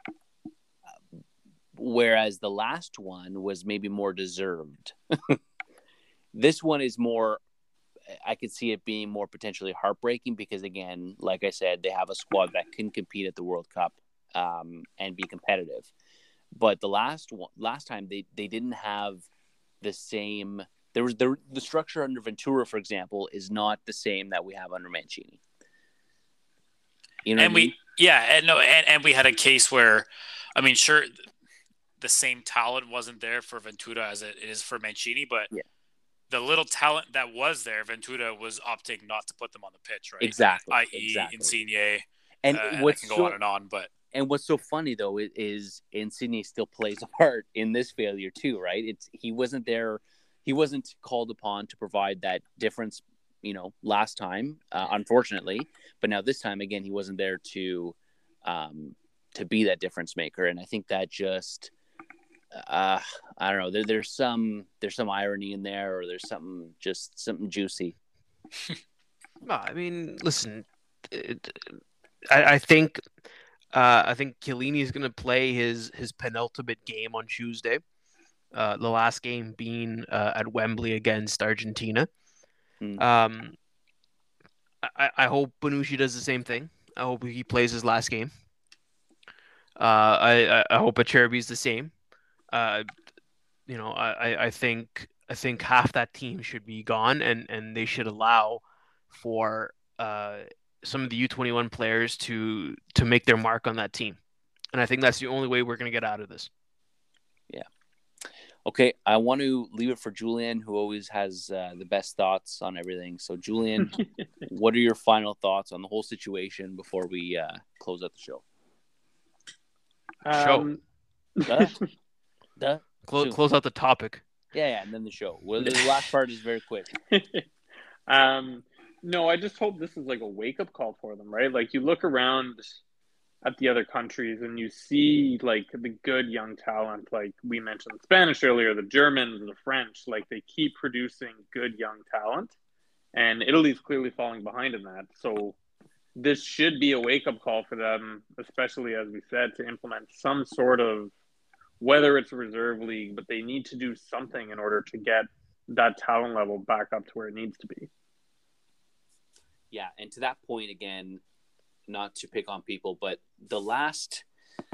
whereas the last one was maybe more deserved. This one is more, I could see it being more potentially heartbreaking because, again, like I said, they have a squad that can compete at the World Cup um, and be competitive. But the last one, last time they, they didn't have the same. There was the the structure under Ventura, for example, is not the same that we have under Mancini. You know, and what I mean? we yeah, and no, and, and we had a case where, I mean, sure, the same talent wasn't there for Ventura as it is for Mancini, but Yeah. the little talent that was there, Ventura was opting not to put them on the pitch, right? Exactly, that is. exactly. Insigne, And uh, and I what's can go so on and on, but and what's so funny though is, is Insigne still plays a part in this failure too, right? It's he wasn't there, he wasn't called upon to provide that difference, you know, last time, uh, unfortunately. But now this time again, he wasn't there to, um, to be that difference maker, and I think that just, uh, I don't know, there, there's some there's some irony in there, or there's something just something juicy. No, I mean, listen, it, I, I think. Uh, I think Chiellini is going to play his his penultimate game on Tuesday. Uh, the last game being uh, at Wembley against Argentina. Mm. Um, I, I hope Bonucci does the same thing. I hope he plays his last game. Uh, I I hope Acerbi is the same. Uh, you know, I, I think I think half that team should be gone, and, and they should allow for uh. some of the U twenty-one players to to make their mark on that team. And I think that's the only way we're going to get out of this. Yeah. Okay, I want to leave it for Julian, who always has uh, the best thoughts on everything. So, Julian, what are your final thoughts on the whole situation before we uh, close out the show? Um, Duh. Duh. Close, Soon. close out the topic. Yeah, yeah, and then the show. Well, the last part is very quick. um, no, I just hope this is like a wake-up call for them, right? Like, you look around at the other countries and you see like the good young talent, like we mentioned Spanish earlier, the Germans, the French, like they keep producing good young talent, and Italy's clearly falling behind in that. So this should be a wake-up call for them, especially as we said, to implement some sort of, whether it's a reserve league, but they need to do something in order to get that talent level back up to where it needs to be. Yeah, and to that point again, not to pick on people, but the last,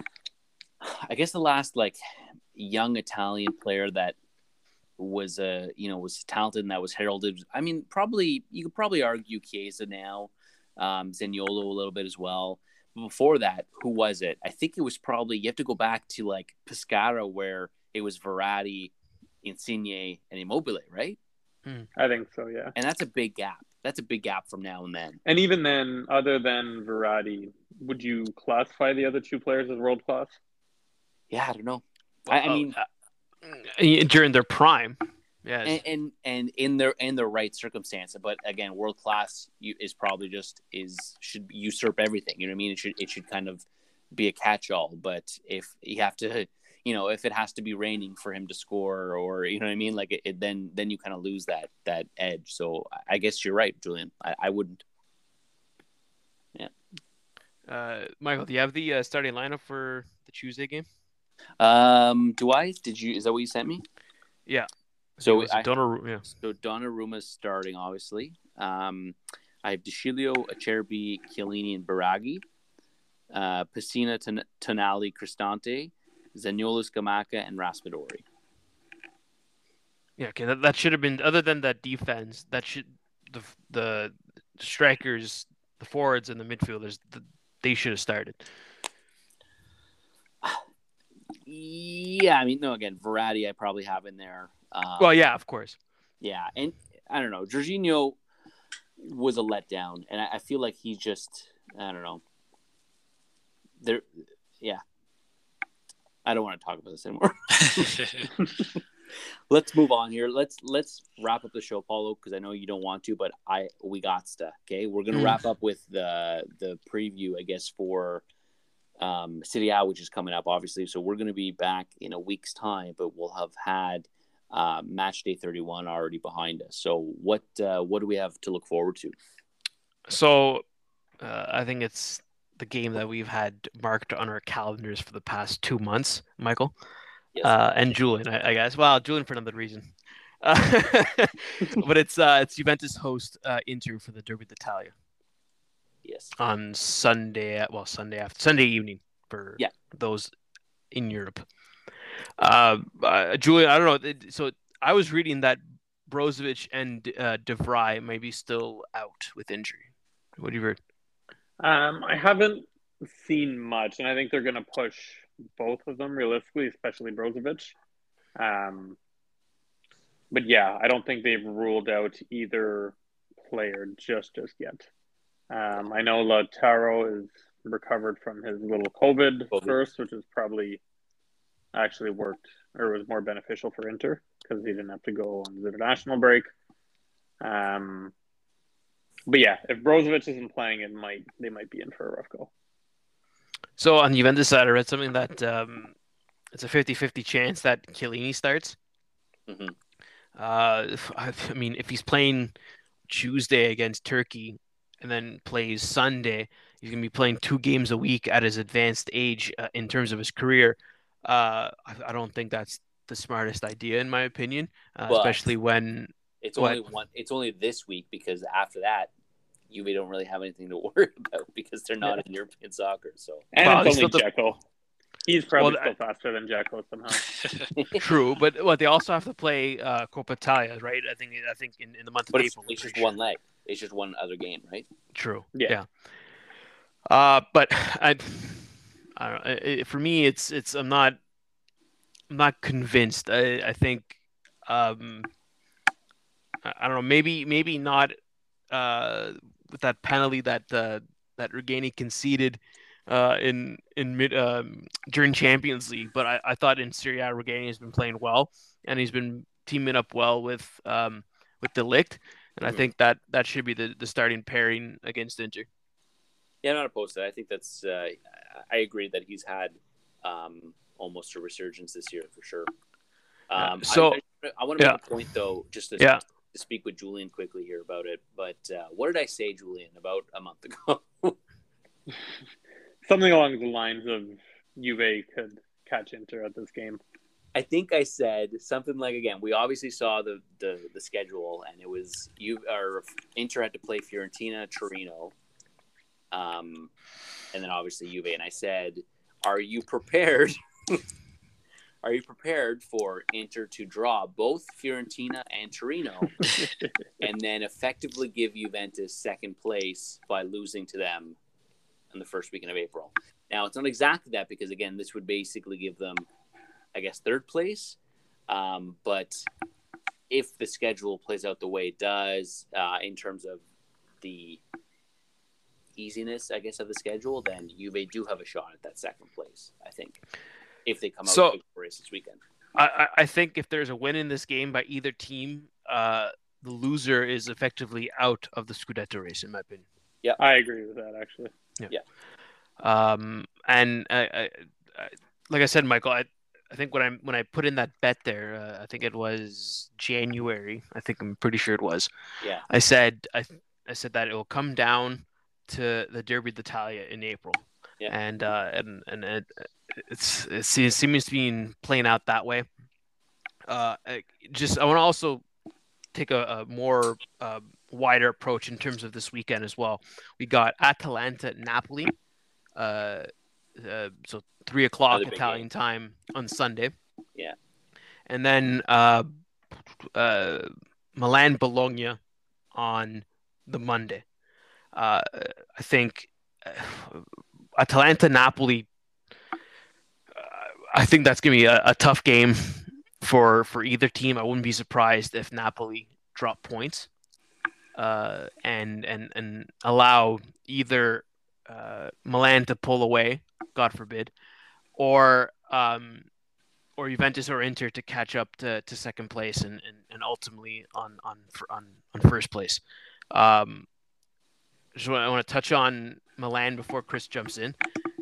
I guess the last like young Italian player that was a uh, you know was talented and that was heralded. I mean, probably you could probably argue Chiesa now, um, Zaniolo a little bit as well. But before that, who was it? I think it was probably, you have to go back to like Pescara, where it was Verratti, Insigne, and Immobile, right? I think so, yeah. And that's a big gap. That's a big gap from now and then. And even then, other than Verratti, would you classify the other two players as world class? Yeah, I don't know. I, I mean, uh, during their prime, yeah, and, and and in their in their right circumstance. But again, world class is probably just is should usurp everything. You know what I mean? It should it should kind of be a catch-all. But if you have to, you know, if it has to be raining for him to score, or you know what I mean, like it, it then then you kind of lose that that edge. So I guess you're right, Julian. I, I wouldn't. Yeah. Uh, Michael, do you have the uh, starting lineup for the Tuesday game? Um, do I? Did you? Is that what you sent me? Yeah. So I, I, Donnarumma, yeah. so Donnarumma's starting, obviously. Um, I have DeScilio, Acerbi, Chiellini, and Biraghi. Uh, Pessina, Ton- Tonali, Cristante, Zaniolo, Scamacca, and Raspadori. Yeah, okay, that, that should have been, other than that defense, that should, the the strikers, the forwards, and the midfielders, the, they should have started. Yeah, I mean, no, again, Verratti I probably have in there. Um, Well, yeah, of course. Yeah, and I don't know. Jorginho was a letdown, and I, I feel like he just, I don't know. There, yeah. I don't want to talk about this anymore. Let's move on here. Let's let's wrap up the show, Paulo, because I know you don't want to, but I we got to. Okay, we're gonna Mm. wrap up with the the preview, I guess, for um, Serie A, which is coming up, obviously. So we're gonna be back in a week's time, but we'll have had uh, match day thirty-one already behind us. So what uh, what do we have to look forward to? So uh, I think it's the game that we've had marked on our calendars for the past two months, Michael. Yes. Uh, and Julian, I, I guess. Well, Julian for another reason. Uh, but it's uh, it's Juventus host uh, Inter for the Derby d'Italia Yes. on Sunday. Well, Sunday after Sunday evening for Yeah. those in Europe. Uh, uh, Julian, I don't know. So I was reading that Brozovic and uh, De Vrij may be still out with injury. What have you heard? Um, I haven't seen much, and I think they're going to push both of them realistically, especially Brozovic. Um, but yeah, I don't think they've ruled out either player just just yet. Um, I know Lautaro is recovered from his little COVID COVID. first, which is probably actually worked or was more beneficial for Inter because he didn't have to go on the international break. Um, but yeah, if Brozovic isn't playing, it might they might be in for a rough go. So on the Juventus side, I read something that um, it's a fifty-fifty chance that Chiellini starts. Mhm. Uh, if- I I mean, if he's playing Tuesday against Turkey and then plays Sunday, he's going to be playing two games a week at his advanced age uh, in terms of his career. Uh, I, I don't think that's the smartest idea, in my opinion, uh, But- especially when It's What? only one. It's only this week because after that, Juve don't really have anything to worry about because they're not in European soccer. So And Well, it's he only still does- Dzeko. He's probably Well, still faster than Dzeko somehow. true, but what they also have to play uh, Coppa Italia, right? I think I think in, in the month of but it's, April. it's I'm just pretty one leg. It's just one other game, right? True. Yeah. Yeah. Uh, but I, I don't know. It, for me, it's it's I'm not I'm not convinced. I I think um I I don't know. Maybe maybe not uh with that penalty that uh, that Regani conceded uh in in mid um during Champions League, but I, I thought in Serie A Regani has been playing well and he's been teaming up well with um with De Ligt. And I Mhm. think that that should be the, the starting pairing against Inter. Yeah, I'm not opposed to that. I think that's. Uh, I agree that he's had um, almost a resurgence this year for sure. Um, So- I, I, I want to yeah. make a point though, just to, Yeah. to speak with Julian quickly here about it. But uh, what did I say, Julian, about a month ago? Something along the lines of Juve could catch Inter at this game. I think I said something like, again, we obviously saw the, the, the schedule, and it was you or Inter had to play Fiorentina, Torino, um, and then obviously Juve. And I said, "Are you prepared? Are you prepared for Inter to draw both Fiorentina and Torino, and then effectively give Juventus second place by losing to them in the first weekend of April?" Now, it's not exactly that because, again, this would basically give them, I guess, third place. Um, but if the schedule plays out the way it does uh, in terms of the easiness, I guess, of the schedule, then Juve do have a shot at that second place, I think, if they come out So- victorious this weekend. I, I I think if there's a win in this game by either team, uh, the loser is effectively out of the Scudetto race, in my opinion. I agree with that, actually. Um, and I, I, I, like I said, Michael, I, I think when I when I put in that bet there, uh, I think it was January. I think I'm pretty sure it was. Yeah. I said I, I said that it will come down to the Derby d'Italia in April. Yeah. And uh, and and it, it's it seems seems to be playing out that way. Uh, I- just I want to also take a, a more uh, wider approach in terms of this weekend as well. We got Atalanta Napoli, uh, uh, so three o'clock Another big Italian time on Sunday. Yeah. And then uh, uh, Milan Bologna on the Monday. Uh, I think uh, Atalanta Napoli. Uh, I think that's gonna be a, a tough game for for either team. I wouldn't be surprised if Napoli drop points uh, and and and allow either uh, Milan to pull away, God forbid, or um, or Juventus or Inter to catch up to, to second place and, and, and ultimately on on on on first place. Um, just want, I want to touch on Milan before Chris jumps in.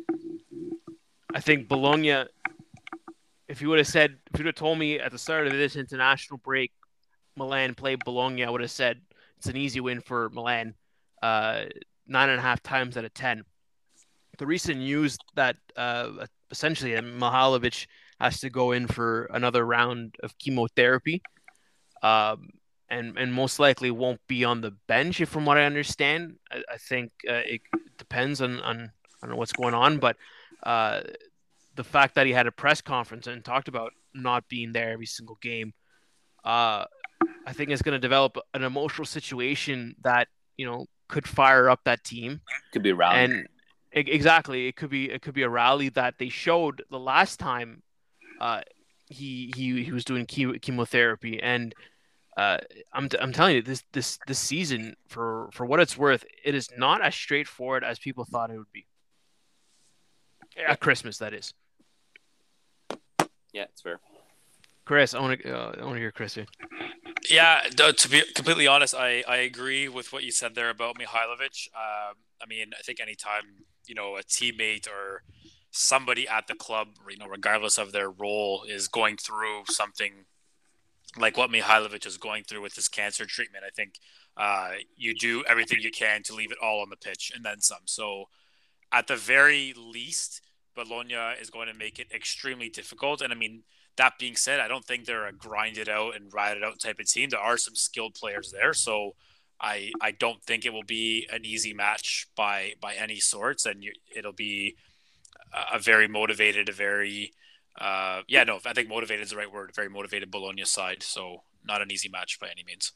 I think Bologna. If you would have said, if you would have told me at the start of this international break, Milan played Bologna, I would have said it's an easy win for Milan, uh, nine and a half times out of ten. The recent news that uh, essentially Mihajlovic has to go in for another round of chemotherapy, um, and and most likely won't be on the bench, from what I understand. I, I think uh, it depends on, on on what's going on, but. Uh, the fact that he had a press conference and talked about not being there every single game, uh, I think is going to develop an emotional situation that, you know, could fire up that team. Could be a rally. And e- exactly, it could be it could be a rally that they showed the last time uh, he he he was doing che- chemotherapy. And uh, I'm I'm telling you, this this this season, for for what it's worth, it is not as straightforward as people thought it would be. At Christmas, that is. Yeah, it's fair. Chris, I want to uh, I want to hear Chris here. Yeah, no, to be completely honest, I, I agree with what you said there about Mihailovic. Um, I mean, I think anytime, you know, a teammate or somebody at the club, you know, regardless of their role, is going through something like what Mihailovic is going through with his cancer treatment, I think uh, you do everything you can to leave it all on the pitch and then some. So at the very least, Bologna is going to make it extremely difficult. And I mean, that being said, I don't think they're a grind it out and ride it out type of team. There are some skilled players there. So I I don't think it will be an easy match by by any sorts. And you, it'll be a, a very motivated, a very, uh, yeah, no, I think motivated is the right word, a very motivated Bologna side. So not an easy match by any means.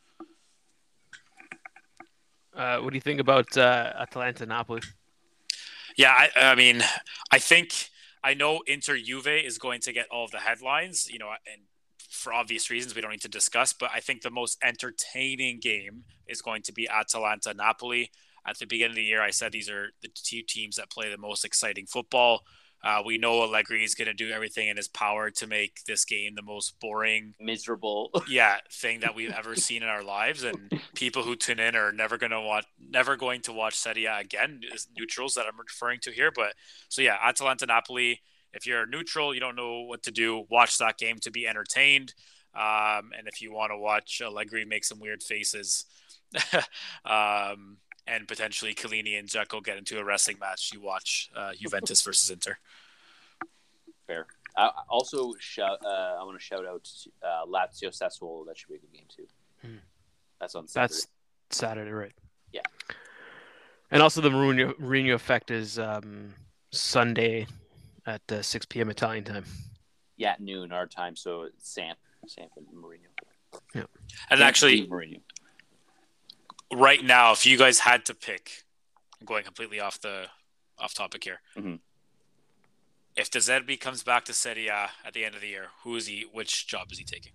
Uh, what do you think about uh, Atalanta Napoli? Yeah, I, I mean, I think I know Inter Juve is going to get all of the headlines, you know, and for obvious reasons we don't need to discuss, but I think the most entertaining game is going to be Atalanta Napoli. At the beginning of the year, I said these are the two teams that play the most exciting football. Uh, we know Allegri is going to do everything in his power to make this game the most boring, miserable, yeah, thing that we've ever seen in our lives. And people who tune in are never going to watch, never going to watch Serie A again. Is neutrals that I'm referring to here. But so yeah, Atalanta Napoli. If you're neutral, you don't know what to do, watch that game to be entertained. Um, and if you want to watch Allegri make some weird faces, um, and potentially Chiellini and Dzeko get into a wrestling match, you watch uh, Juventus versus Inter. Fair. I also shout. Uh, I want to shout out uh, Lazio Sassuolo. That should be a good game too. Hmm. That's on Saturday. That's Saturday, right? Yeah. And also the Mourinho, Mourinho effect is um, Sunday at uh, six p.m. Italian time. Yeah, noon our time. So Samp, Samp and Mourinho. Yeah. And Samp actually, Mourinho. Right now, if you guys had to pick, I'm going completely off the off topic here. Mm-hmm. If De Zerbi comes back to Serie A at the end of the year, who is he? Which job is he taking?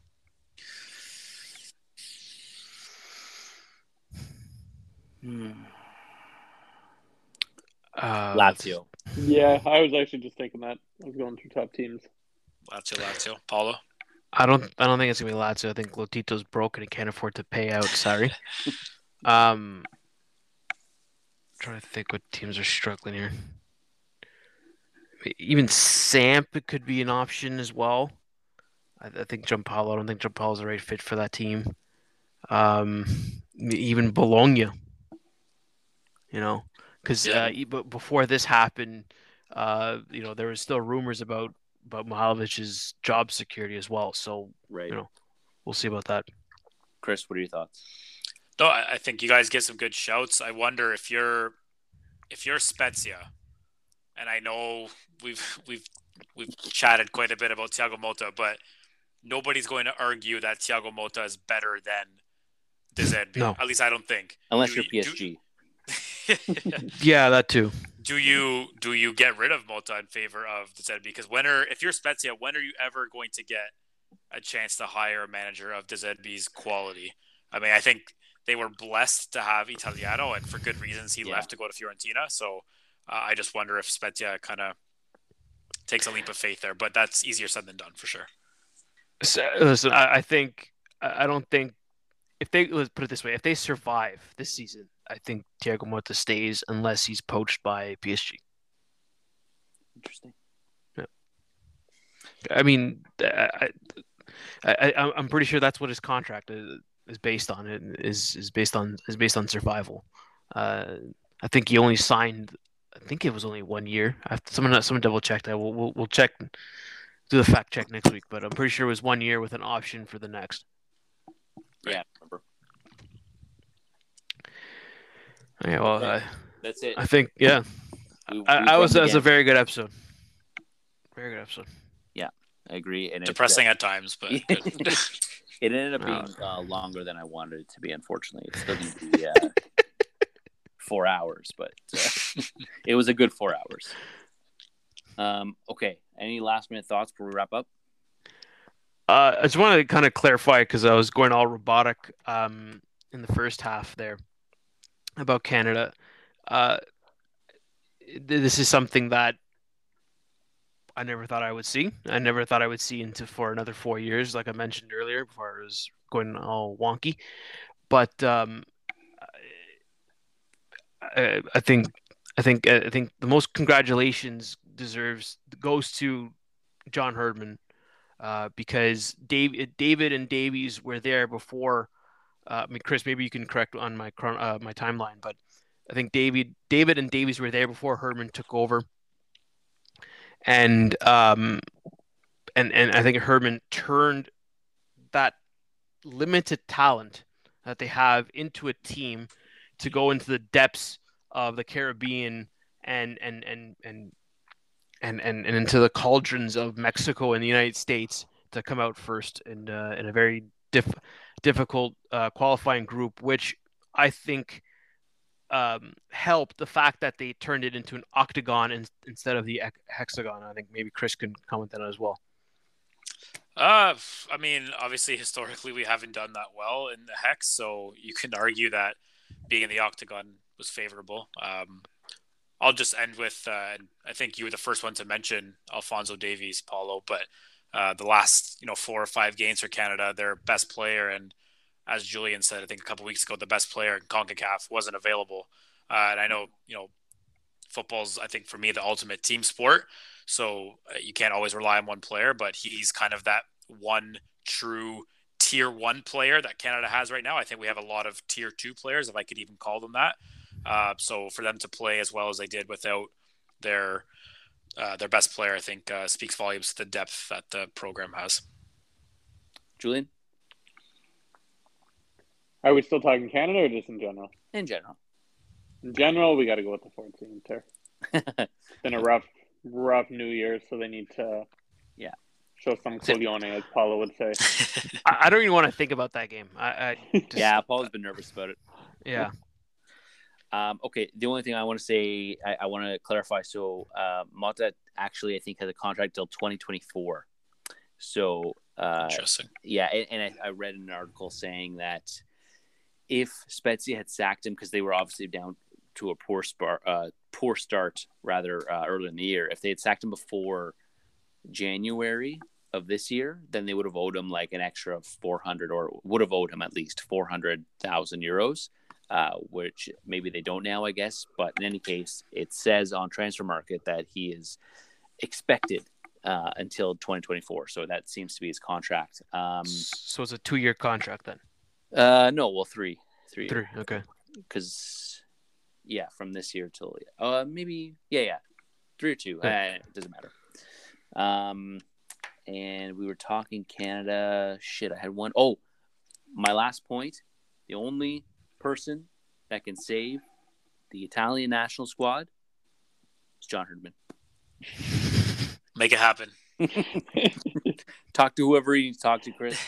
Hmm. Uh, Lazio. Yeah, I was actually just thinking that. I was going through top teams. Lazio, Lazio. Paulo? I don't. I don't think it's gonna be Lazio. I think Lotito's broken and can't afford to pay out. Sorry. um, trying to think what teams are struggling here. Even Samp could be an option as well. I, I think Giampaolo. I don't think Giampaolo's the right fit for that team. Um, even Bologna. You know, because Yeah. uh, e- but before this happened, uh, you know, there was still rumors about about Mihalovic's job security as well. So Right. you know, we'll see about that. Chris, what are your thoughts? No, I I think you guys get some good shouts. I wonder if you're if you're Spezia, and I know we've we've we've chatted quite a bit about Thiago Motta, but nobody's going to argue that Thiago Motta is better than De Zerbi. No. At least I don't think. Unless Do you're you- P S G. do- Yeah, that too. do you do you get rid of Motta in favor of De Zerbi? Because when are if you're Spezia, when are you ever going to get a chance to hire a manager of De Zerbi's quality? I mean, I think they were blessed to have Italiano, and for good reasons he Yeah. left to go to Fiorentina. So uh, I just wonder if Spezia kind of takes a leap of faith there, but that's easier said than done for sure. So, listen, I, I think I I don't think if they let's put it this way, if they survive this season, I think Thiago Motta stays unless he's poached by P S G. Interesting. I mean, I, I, I I'm pretty sure that's what his contract is, is based on. It is is based on is based on survival. Uh, I think he only signed. I think it was only one year. I have to, someone someone double check that. We'll, we'll we'll check, do the fact check next week. But I'm pretty sure it was one year with an option for the next. Yeah, I remember. Yeah, well, Okay. I, That's it. I think yeah. We- we've I, I was run that was a again. very good episode. Very good episode. I agree. And it, Depressing at times, but good. it ended up Oh. being uh, longer than I wanted it to be. Unfortunately, it's still going to be uh, four hours, but uh, it was a good four hours. Um, okay. Any last minute thoughts before we wrap up? Uh, I just want to kind of clarify because I was going all robotic um, in the first half there about Canada. Uh, this is something that I never thought I would see. I never thought I would see into for another four years, like I mentioned earlier, before I was going all wonky. But um, I, I think, I think, I think the most congratulations deserves goes to John Herdman. Uh, because Dave, David and Davies were there before. Uh, I mean, Chris, maybe you can correct on my uh, my timeline, but I think David, David and Davies were there before Herdman took over, and um, and and I think Herdman turned that limited talent that they have into a team to go into the depths of the Caribbean and and and and. And, and and into the cauldrons of Mexico and the United States to come out first in uh, in a very diff- difficult uh, qualifying group, which I think um, helped the fact that they turned it into an octagon in, instead of the hexagon. I think maybe Chris can comment on that as well. Uh, I mean, obviously, historically, we haven't done that well in the hex, so you can argue that being in the octagon was favorable. Um, I'll just end with, uh, I think you were the first one to mention Alphonso Davies, Paulo, but uh, the last, you know, four or five games for Canada, their best player, and as Julian said, I think a couple weeks ago, the best player in CONCACAF wasn't available. Uh, and I know, you know, football's, I think for me, the ultimate team sport. So uh, you can't always rely on one player, but he's kind of that one true tier one player that Canada has right now. I think we have a lot of tier two players, if I could even call them that. Uh, so for them to play as well as they did without their uh, their best player, I think uh, speaks volumes to the depth that the program has. Julian? Are we still talking Canada or just in general? In general. In general, we got to go with the fourteenth there. It's been a rough, rough New Year, so they need to yeah show some coglione, as Paulo would say. I, I don't even want to think about that game. I, I just, yeah, Paulo's been nervous about it. Yeah. Um, okay, the only thing I want to say, I, I want to clarify. So, uh, Mata actually, I think, has a contract till twenty twenty-four. So, uh, interesting. Yeah, and, and I, I read an article saying that if Spezia had sacked him, because they were obviously down to a poor spar, uh, poor start rather uh, early in the year, if they had sacked him before January of this year, then they would have owed him like an extra four hundred, or would have owed him at least four hundred thousand euros. Uh, which maybe they don't now, I guess. But in any case, it says on Transfer Market that he is expected uh, until twenty twenty-four. So that seems to be his contract. Um, so it's a two-year contract then? Uh, no, well, three. Three. Three, okay. Because, yeah, from this year till, uh, maybe, yeah, yeah. Three or two. Yeah. Uh, it doesn't matter. Um, and we were talking Canada. Shit, I had one. Oh, my last point. The only person that can save the Italian national squad is John Herdman. Make it happen. Talk to whoever you need to talk to, Chris.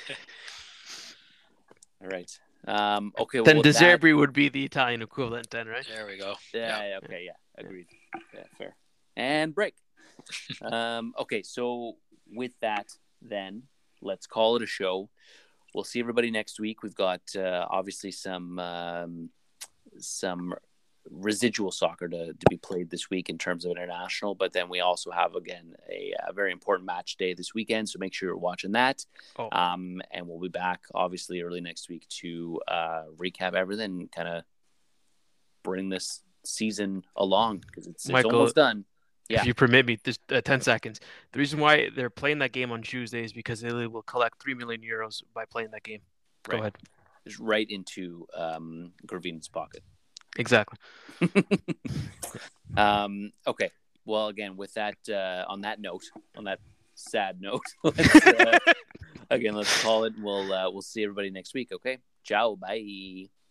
All right. Um, okay. Then well, De Zerbi that... would be the Italian equivalent then, right? There we go. Yeah. yeah okay. Yeah. Agreed. Yeah, fair. And break. um, okay. So with that, then let's call it a show. We'll see everybody next week. We've got uh, obviously some um, some residual soccer to, to be played this week in terms of international, but then we also have again a, a very important match day this weekend. So make sure you're watching that. Oh. Um, and we'll be back obviously early next week to uh, recap everything, kind of bring this season along because it's, it's almost done. Yeah. If you permit me, just uh, ten seconds. The reason why they're playing that game on Tuesday is because Italy will collect three million euros by playing that game. Go right. ahead. Just right into um, Gravina's pocket. Exactly. um, okay. Well, again, with that, uh, on that note, on that sad note, let's, uh, again, let's call it. We'll uh, we'll see everybody next week. Okay. Ciao. Bye.